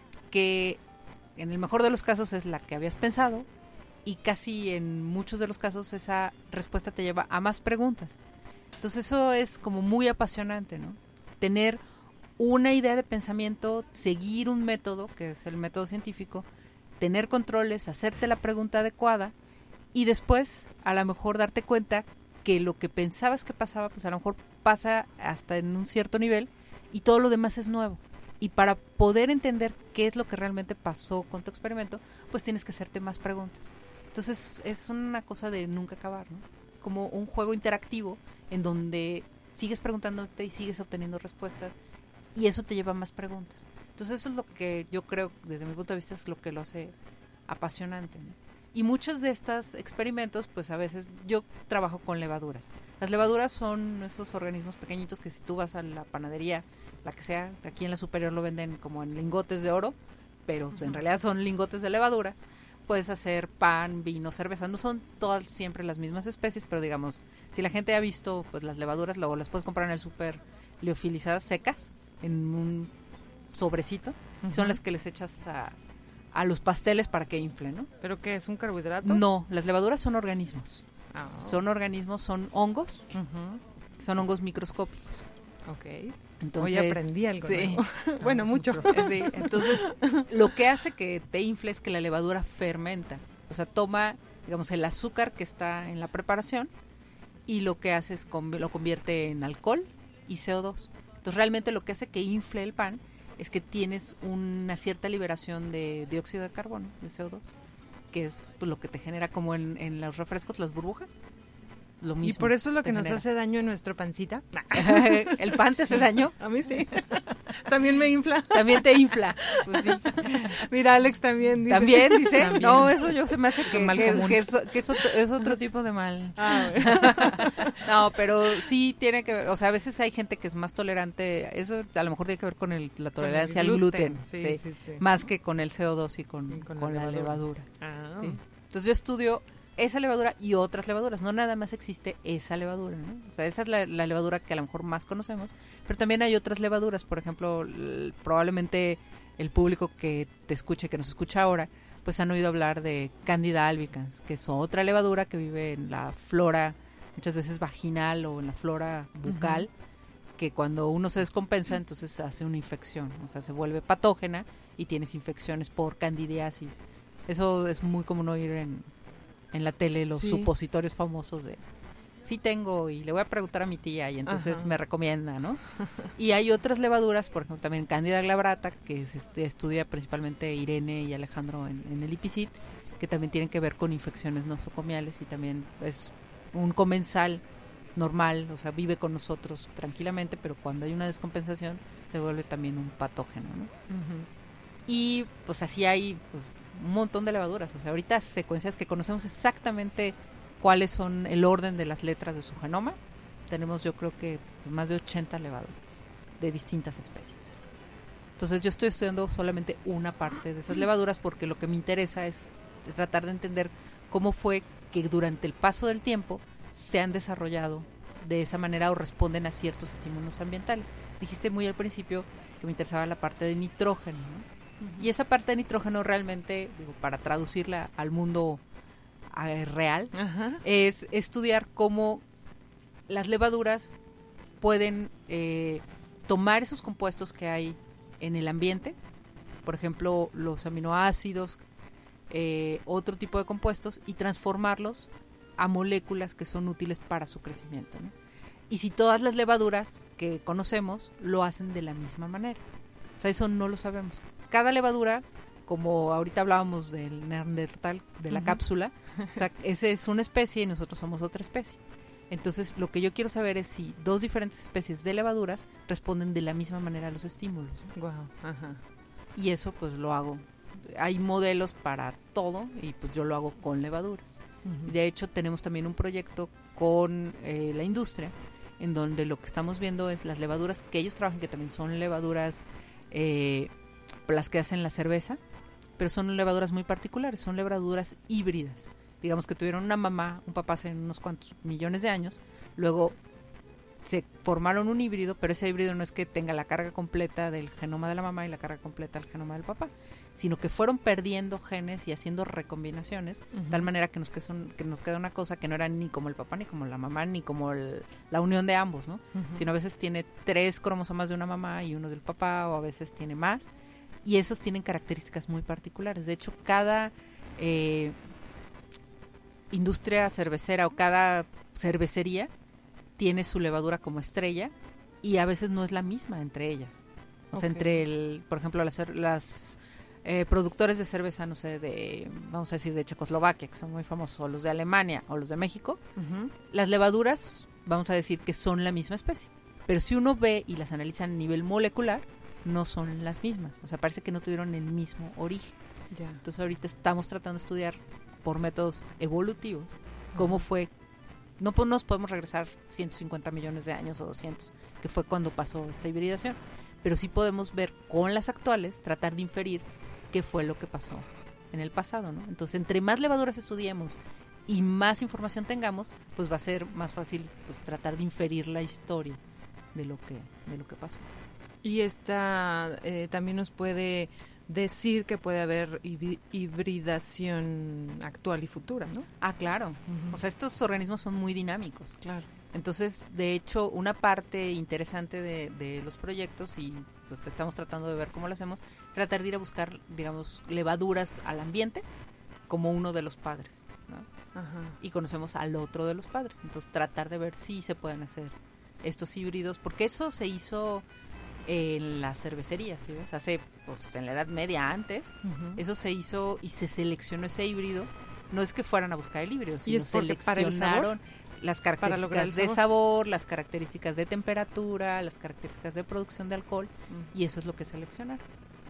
que en el mejor de los casos es la que habías pensado, y casi en muchos de los casos esa respuesta te lleva a más preguntas. Entonces eso es como muy apasionante, ¿no? Tener una idea de pensamiento, seguir un método, que es el método científico, tener controles, hacerte la pregunta adecuada y después a lo mejor darte cuenta que lo que pensabas que pasaba, pues a lo mejor pasa hasta en un cierto nivel y todo lo demás es nuevo. Y para poder entender qué es lo que realmente pasó con tu experimento, pues tienes que hacerte más preguntas. Entonces es una cosa de nunca acabar, ¿no? Es como un juego interactivo en donde sigues preguntándote y sigues obteniendo respuestas y eso te lleva a más preguntas. Entonces eso es lo que yo creo, desde mi punto de vista, es lo que lo hace apasionante, ¿no? Y muchos de estos experimentos, pues a veces yo trabajo con levaduras. Las levaduras son esos organismos pequeñitos que si tú vas a la panadería, la que sea, aquí en la superior lo venden como en lingotes de oro, pero pues, en realidad son lingotes de levaduras. Puedes hacer pan, vino, cerveza, no son todas siempre las mismas especies, pero digamos, si la gente ha visto pues las levaduras, luego las puedes comprar en el súper liofilizadas secas, en un sobrecito, uh-huh. son las que les echas a, a los pasteles para que inflen, ¿no? ¿Pero qué, es un carbohidrato? No, las levaduras son organismos. Oh. Son organismos, son hongos, uh-huh. son hongos microscópicos. Ok. Entonces, hoy aprendí algo. Sí. Bueno, mucho. Sí. Entonces, lo que hace que te infle es que la levadura fermenta. O sea, toma, digamos, el azúcar que está en la preparación y lo que hace es con, lo convierte en alcohol y C O dos. Entonces, realmente lo que hace que infle el pan es que tienes una cierta liberación de dióxido de carbono, de C O dos, que es pues, lo que te genera como en, en los refrescos, las burbujas. Lo mismo. ¿Y por eso es lo que nos genera. hace daño en nuestra pancita? ¿El pan te hace daño? A mí sí. También me infla. También te infla. Pues sí. Mira, Alex también dice. ¿También dice? También. No, eso yo se me hace que, mal que, común. que, es, que es, otro, es otro tipo de mal. Ah, bueno. No, pero sí tiene que ver, o sea, a veces hay gente que es más tolerante, eso a lo mejor tiene que ver con el, la tolerancia el al gluten. gluten, Sí, sí, sí, sí. más que con el C O dos y con, Y con con la la levadura. levadura. Ah. ¿Sí? Entonces yo estudio esa levadura y otras levaduras, no nada más existe esa levadura, ¿no? O sea, esa es la, la levadura que a lo mejor más conocemos, pero también hay otras levaduras, por ejemplo, l- probablemente el público que te escuche, que nos escucha ahora, pues han oído hablar de Candida albicans, que es otra levadura que vive en la flora, muchas veces vaginal o en la flora bucal, uh-huh. que cuando uno se descompensa, entonces hace una infección, o sea, se vuelve patógena y tienes infecciones por candidiasis. Eso es muy común oír en en la tele los sí. supositorios famosos de sí tengo y le voy a preguntar a mi tía y entonces Ajá. me recomienda, ¿no? Y hay otras levaduras, por ejemplo también Candida glabrata, que se est- estudia principalmente Irene y Alejandro en, en el IPICIT, que también tienen que ver con infecciones nosocomiales y también es un comensal normal, o sea, vive con nosotros tranquilamente, pero cuando hay una descompensación se vuelve también un patógeno, ¿no? Uh-huh. Y pues así hay pues, un montón de levaduras. O sea, ahorita secuencias que conocemos exactamente cuáles son el orden de las letras de su genoma. Tenemos yo creo que más de ochenta levaduras de distintas especies. Entonces yo estoy estudiando solamente una parte de esas levaduras porque lo que me interesa es tratar de entender cómo fue que durante el paso del tiempo se han desarrollado de esa manera o responden a ciertos estímulos ambientales. Dijiste muy al principio que me interesaba la parte de nitrógeno, ¿no? Uh-huh. Y esa parte de nitrógeno realmente, digo, para traducirla al mundo eh, real, uh-huh. es estudiar cómo las levaduras pueden eh, tomar esos compuestos que hay en el ambiente, por ejemplo, los aminoácidos, eh, otro tipo de compuestos, y transformarlos a moléculas que son útiles para su crecimiento, ¿no? Y si todas las levaduras que conocemos lo hacen de la misma manera. O sea, eso no lo sabemos. Cada levadura, como ahorita hablábamos del neandertal, de la uh-huh. cápsula, o sea, esa es una especie y nosotros somos otra especie. Entonces, lo que yo quiero saber es si dos diferentes especies de levaduras responden de la misma manera a los estímulos, ¿no? Wow. Ajá. Y eso pues lo hago. Hay modelos para todo y pues yo lo hago con levaduras. Uh-huh. Y de hecho tenemos también un proyecto con eh, la industria en donde lo que estamos viendo es las levaduras que ellos trabajan, que también son levaduras eh, las que hacen la cerveza, pero son levaduras muy particulares, son levaduras híbridas. Digamos que tuvieron una mamá, un papá hace unos cuantos millones de años, luego se formaron un híbrido, pero ese híbrido no es que tenga la carga completa del genoma de la mamá y la carga completa del genoma del papá, sino que fueron perdiendo genes y haciendo recombinaciones, uh-huh. de tal manera que nos, que, son, que nos queda una cosa que no era ni como el papá, ni como la mamá, ni como el, la unión de ambos, ¿no? Uh-huh. Sino a veces tiene tres cromosomas de una mamá y uno del papá, o a veces tiene más, y esos tienen características muy particulares. De hecho, cada eh, industria cervecera o cada cervecería tiene su levadura como estrella y a veces no es la misma entre ellas. O okay. sea, entre, el, por ejemplo, las, las eh, productores de cerveza, no sé, de, vamos a decir, de Checoslovaquia, que son muy famosos, o los de Alemania o los de México, uh-huh. las levaduras, vamos a decir que son la misma especie. Pero si uno ve y las analiza a nivel molecular, no son las mismas. O sea, parece que no tuvieron el mismo origen. Ya. Entonces ahorita estamos tratando de estudiar por métodos evolutivos cómo uh-huh. fue. No nos podemos regresar ciento cincuenta millones de años o doscientos, que fue cuando pasó esta hibridación, pero sí podemos ver con las actuales, tratar de inferir qué fue lo que pasó en el pasado, ¿no? Entonces, entre más levaduras estudiemos y más información tengamos, pues va a ser más fácil pues tratar de inferir la historia de lo que de lo que pasó. Y esta eh, también nos puede decir que puede haber hibridación actual y futura, ¿no? Ah, claro. Uh-huh. O sea, estos organismos son muy dinámicos. Claro. Entonces, de hecho, una parte interesante de, de los proyectos, y pues estamos tratando de ver cómo lo hacemos, es tratar de ir a buscar, digamos, levaduras al ambiente como uno de los padres, ¿no? Ajá. Y conocemos al otro de los padres. Entonces, tratar de ver si se pueden hacer estos híbridos, porque eso se hizo en las cervecerías, ¿sí ves? Hace, pues, en la Edad Media antes, uh-huh. eso se hizo y se seleccionó ese híbrido. No es que fueran a buscar el híbrido, sino seleccionaron las características de sabor? sabor, las características de temperatura, las características de producción de alcohol, uh-huh. y eso es lo que seleccionaron.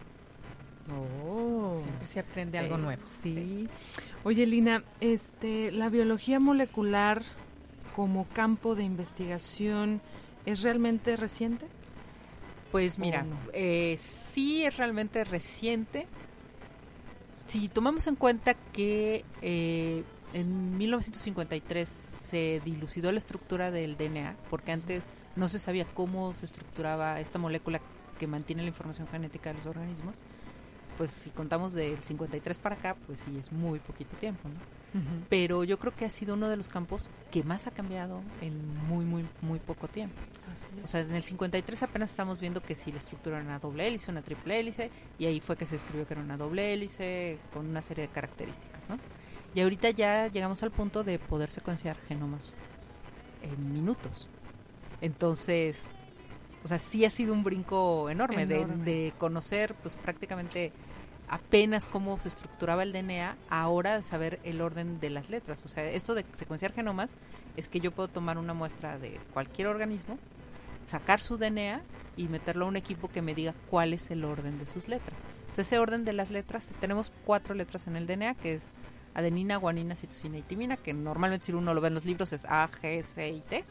Oh, siempre se aprende sí, algo nuevo. Sí. sí. Oye, Lina, este, la biología molecular como campo de investigación ¿es realmente reciente? Pues mira, no? eh, sí es realmente reciente. Si tomamos en cuenta que eh, en mil novecientos cincuenta y tres se dilucidó la estructura del D N A, porque antes no se sabía cómo se estructuraba esta molécula que mantiene la información genética de los organismos, pues si contamos del cincuenta y tres para acá, pues sí es muy poquito tiempo, ¿no? Uh-huh. Pero yo creo que ha sido uno de los campos que más ha cambiado en muy, muy, muy poco tiempo. Así es. O sea, en el cincuenta y tres apenas estamos viendo que si la estructura era una doble hélice, una triple hélice, y ahí fue que se escribió que era una doble hélice con una serie de características, ¿no? Y ahorita ya llegamos al punto de poder secuenciar genomas en minutos. Entonces, o sea, sí ha sido un brinco enorme, enorme. De, de conocer pues prácticamente apenas cómo se estructuraba el D N A, ahora saber el orden de las letras. O sea, esto de secuenciar genomas es que yo puedo tomar una muestra de cualquier organismo, sacar su D N A y meterlo a un equipo que me diga cuál es el orden de sus letras. Entonces, ese orden de las letras, tenemos cuatro letras en el D N A, que es adenina, guanina, citosina y timina, que normalmente si uno lo ve en los libros es A, G, C y T.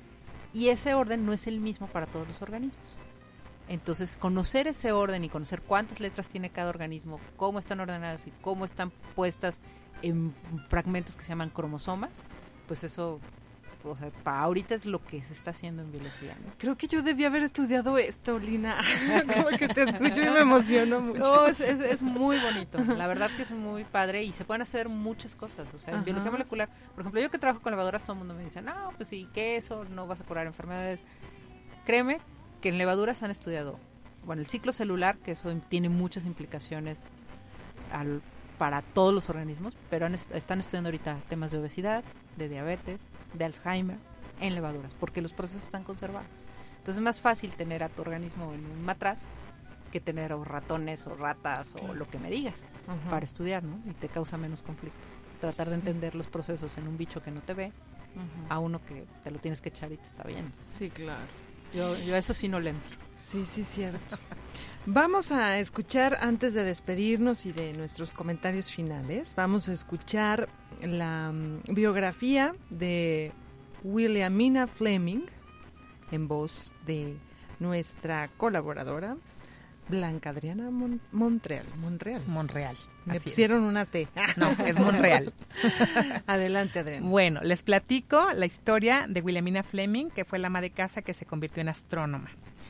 Y ese orden no es el mismo para todos los organismos. Entonces, conocer ese orden y conocer cuántas letras tiene cada organismo, cómo están ordenadas y cómo están puestas en fragmentos que se llaman cromosomas, pues eso, o sea, para ahorita es lo que se está haciendo en biología, ¿no? Creo que yo debía haber estudiado esto, Lina. Como que te escucho y me emociono mucho. No, es, es, es muy bonito. La verdad que es muy padre y se pueden hacer muchas cosas. O sea, en Ajá. biología molecular, por ejemplo, yo que trabajo con levaduras, todo el mundo me dice, no, pues sí, que eso no vas a curar enfermedades. Créeme que en levaduras han estudiado, bueno, el ciclo celular, que eso tiene muchas implicaciones al, para todos los organismos, pero han, están estudiando ahorita temas de obesidad, de diabetes, de Alzheimer, en levaduras, porque los procesos están conservados. Entonces es más fácil tener a tu organismo en un matraz que tener o ratones o ratas o lo que me digas, uh-huh, para estudiar, ¿no? Y te causa menos conflicto. Tratar de sí. entender los procesos en un bicho que no te ve, uh-huh, a uno que te lo tienes que echar y te está viendo. Sí, claro. Yo, yo a eso sí no le entro. Sí, sí, cierto. Vamos a escuchar, antes de despedirnos y de nuestros comentarios finales, vamos a escuchar la um, biografía de Williamina Fleming, en voz de nuestra colaboradora, Blanca Adriana Mon- Montreal. Monreal. Monreal. Me pusieron es. una T. No, es Monreal. Adelante, Adriana. Bueno, les platico la historia de Williamina Fleming, que fue la ama de casa que se convirtió en astrónoma.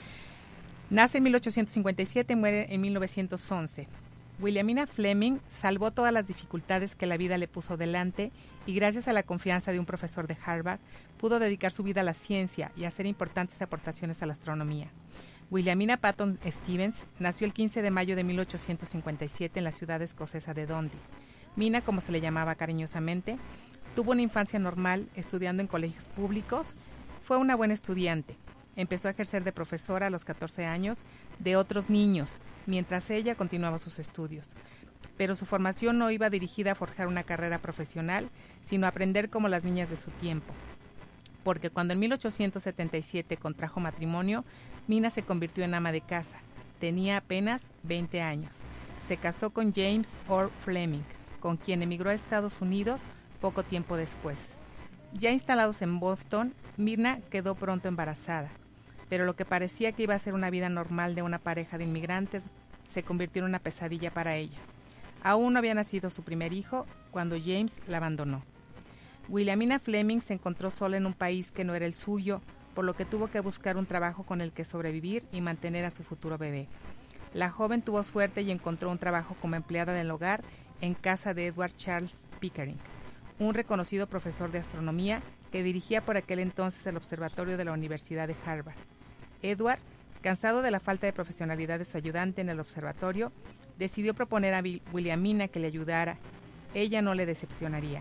Nace en mil ochocientos cincuenta y siete y muere en mil novecientos once. Williamina Fleming salvó todas las dificultades que la vida le puso delante y gracias a la confianza de un profesor de Harvard pudo dedicar su vida a la ciencia y hacer importantes aportaciones a la astronomía. Williamina Patton Stevens nació el quince de mayo de mil ochocientos cincuenta y siete en la ciudad escocesa de Dundee. Mina, como se le llamaba cariñosamente, tuvo una infancia normal estudiando en colegios públicos. Fue una buena estudiante. Empezó a ejercer de profesora a los catorce años de otros niños, mientras ella continuaba sus estudios. Pero su formación no iba dirigida a forjar una carrera profesional, sino a aprender como las niñas de su tiempo. Porque cuando en mil ochocientos setenta y siete contrajo matrimonio, Mina se convirtió en ama de casa. Tenía apenas veinte años. Se casó con James Orr Fleming, con quien emigró a Estados Unidos poco tiempo después. Ya instalados en Boston, Mina quedó pronto embarazada. Pero lo que parecía que iba a ser una vida normal de una pareja de inmigrantes se convirtió en una pesadilla para ella. Aún no había nacido su primer hijo cuando James la abandonó. Williamina Fleming se encontró sola en un país que no era el suyo, por lo que tuvo que buscar un trabajo con el que sobrevivir y mantener a su futuro bebé. La joven tuvo suerte y encontró un trabajo como empleada del hogar en casa de Edward Charles Pickering, un reconocido profesor de astronomía que dirigía por aquel entonces el observatorio de la Universidad de Harvard. Edward, cansado de la falta de profesionalidad de su ayudante en el observatorio, decidió proponer a Williamina que le ayudara. Ella no le decepcionaría.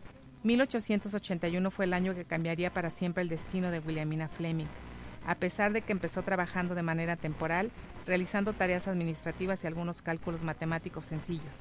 mil ochocientos ochenta y uno fue el año que cambiaría para siempre el destino de Williamina Fleming. A pesar de que empezó trabajando de manera temporal, realizando tareas administrativas y algunos cálculos matemáticos sencillos.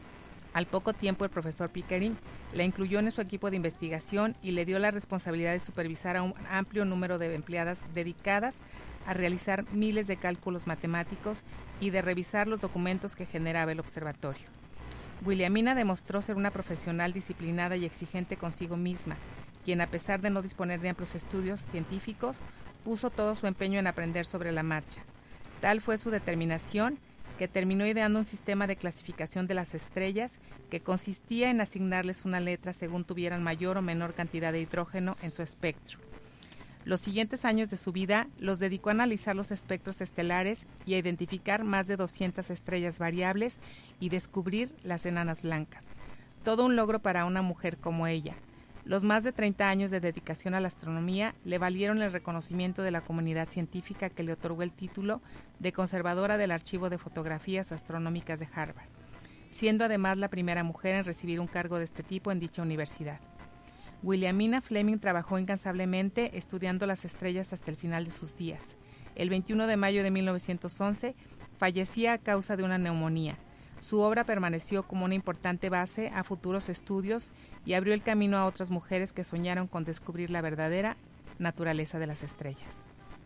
Al poco tiempo, el profesor Pickering la incluyó en su equipo de investigación y le dio la responsabilidad de supervisar a un amplio número de empleadas dedicadas a realizar miles de cálculos matemáticos y de revisar los documentos que generaba el observatorio. Williamina demostró ser una profesional disciplinada y exigente consigo misma, quien a pesar de no disponer de amplios estudios científicos, puso todo su empeño en aprender sobre la marcha. Tal fue su determinación que terminó ideando un sistema de clasificación de las estrellas que consistía en asignarles una letra según tuvieran mayor o menor cantidad de hidrógeno en su espectro. Los siguientes años de su vida los dedicó a analizar los espectros estelares y a identificar más de doscientas estrellas variables y descubrir las enanas blancas. Todo un logro para una mujer como ella. Los más de treinta años de dedicación a la astronomía le valieron el reconocimiento de la comunidad científica que le otorgó el título de conservadora del Archivo de Fotografías Astronómicas de Harvard, siendo además la primera mujer en recibir un cargo de este tipo en dicha universidad. Williamina Fleming trabajó incansablemente estudiando las estrellas hasta el final de sus días. El veintiuno de mayo de mil novecientos once fallecía a causa de una neumonía. Su obra permaneció como una importante base a futuros estudios y abrió el camino a otras mujeres que soñaron con descubrir la verdadera naturaleza de las estrellas.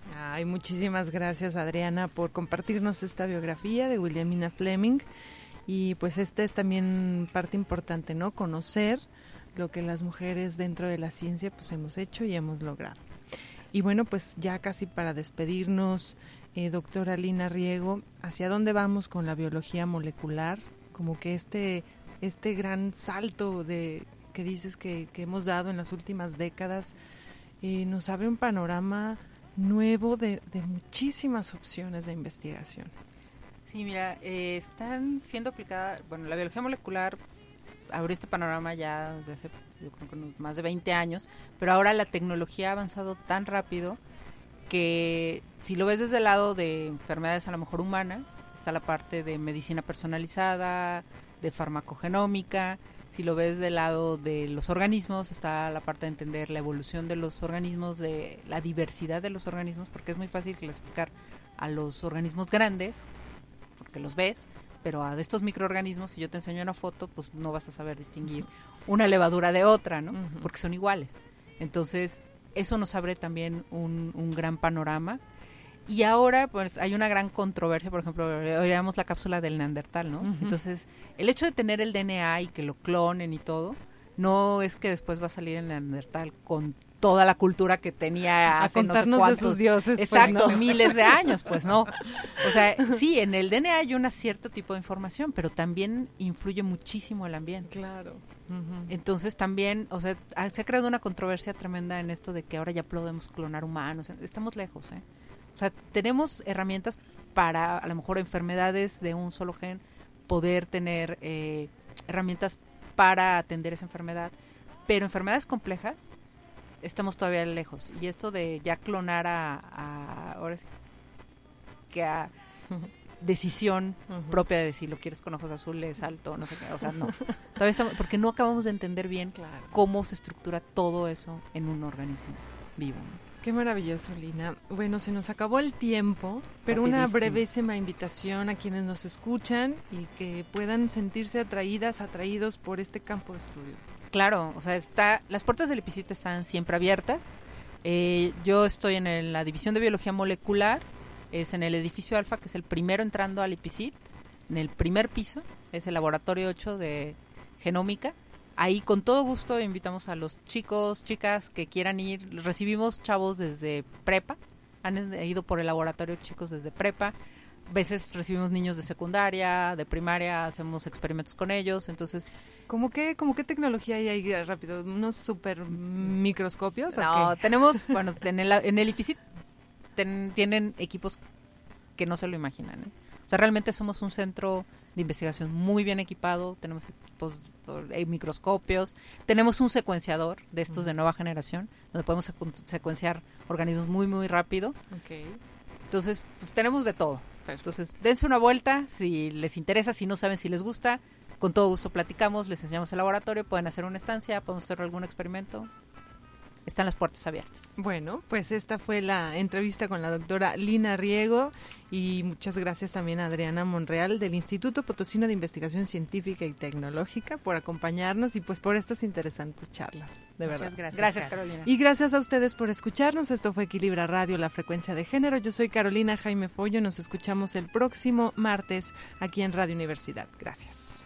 Ay, muchísimas gracias, Adriana, por compartirnos esta biografía de Williamina Fleming. Y pues esta es también parte importante, ¿no? Conocer lo que las mujeres dentro de la ciencia pues hemos hecho y hemos logrado. Y bueno, pues ya casi para despedirnos, eh, doctora Lina Riego, ¿hacia dónde vamos con la biología molecular? Como que este, este gran salto de que dices que, que hemos dado en las últimas décadas eh, nos abre un panorama nuevo de, de muchísimas opciones de investigación. Sí, mira, eh, están siendo aplicadas, bueno, la biología molecular abrió este panorama ya desde hace, yo creo que unos más de veinte años, pero ahora la tecnología ha avanzado tan rápido que si lo ves desde el lado de enfermedades a lo mejor humanas, está la parte de medicina personalizada, de farmacogenómica. Si lo ves del lado de los organismos, está la parte de entender la evolución de los organismos, de la diversidad de los organismos, porque es muy fácil clasificar a los organismos grandes, porque los ves, pero a de estos microorganismos, si yo te enseño una foto, pues no vas a saber distinguir una levadura de otra, ¿no? Uh-huh. Porque son iguales. Entonces, eso nos abre también un, un gran panorama. Y ahora, pues, hay una gran controversia, por ejemplo, oíamos la cápsula del Neandertal, ¿no? Uh-huh. Entonces, el hecho de tener el D N A y que lo clonen y todo, no es que después va a salir el Neandertal con toda la cultura que tenía hace a contarnos no sé cuántos, de sus dioses, exacto, pues, ¿no? miles de años, pues no. O sea, sí, en el D N A hay un cierto tipo de información, pero también influye muchísimo el ambiente. Claro. Uh-huh. Entonces también, o sea, se ha creado una controversia tremenda en esto de que ahora ya podemos clonar humanos. Estamos lejos, ¿eh? O sea, tenemos herramientas para, a lo mejor, enfermedades de un solo gen, poder tener eh, herramientas para atender esa enfermedad, pero enfermedades complejas estamos todavía lejos. Y esto de ya clonar a, a ahora sí, que a decisión uh-huh. propia de si lo quieres con ojos azules, alto, no sé qué, o sea, no. Todavía estamos, porque no acabamos de entender bien claro. cómo se estructura todo eso en un organismo vivo, ¿no? Qué maravilloso, Lina. Bueno, se nos acabó el tiempo, pero una brevísima invitación a quienes nos escuchan y que puedan sentirse atraídas, atraídos por este campo de estudio. Claro, o sea, está, las puertas del IPICIT están siempre abiertas. Eh, yo estoy en el, la división de biología molecular, es en el edificio Alfa, que es el primero entrando al IPICIT, en el primer piso, es el laboratorio ocho de genómica. Ahí con todo gusto invitamos a los chicos, chicas que quieran ir. Recibimos chavos desde prepa, han ido por el laboratorio chicos desde prepa. A veces recibimos niños de secundaria, de primaria, hacemos experimentos con ellos, entonces... ¿Cómo qué, cómo qué tecnología hay ahí rápido? ¿Unos super microscopios? No, ¿o qué? tenemos, bueno, en el, en el IPICIT ten, tienen equipos que no se lo imaginan, ¿eh? O sea, realmente somos un centro de investigación muy bien equipado, tenemos equipos, hay microscopios, tenemos un secuenciador de estos de nueva generación, donde podemos secu- secuenciar organismos muy, muy rápido. Okay. Entonces, pues tenemos de todo. Entonces, dense una vuelta, si les interesa, si no saben si les gusta, con todo gusto platicamos, les enseñamos el laboratorio, pueden hacer una estancia, podemos hacer algún experimento. Están las puertas abiertas. Bueno, pues esta fue la entrevista con la doctora Lina Riego y muchas gracias también a Adriana Monreal del Instituto Potosino de Investigación Científica y Tecnológica por acompañarnos y pues por estas interesantes charlas, de verdad. Muchas gracias. Gracias, Carolina. Y gracias a ustedes por escucharnos. Esto fue Equilibra Radio, la frecuencia de género. Yo soy Carolina Jaime Follo. Nos escuchamos el próximo martes aquí en Radio Universidad. Gracias.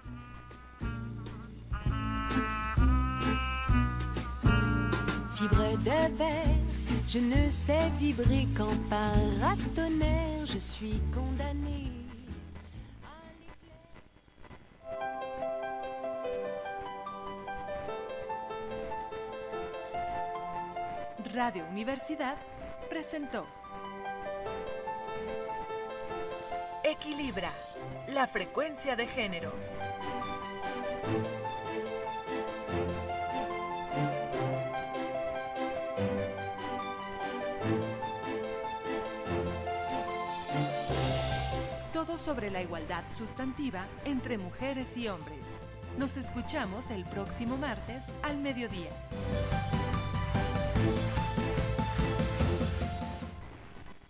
Fibre de verre, je ne sais vibrer qu'en paratonnerre, je suis condamnée. Radio Universidad presentó Equilibra, la frecuencia de género. Todo sobre la igualdad sustantiva entre mujeres y hombres. Nos escuchamos el próximo martes al mediodía.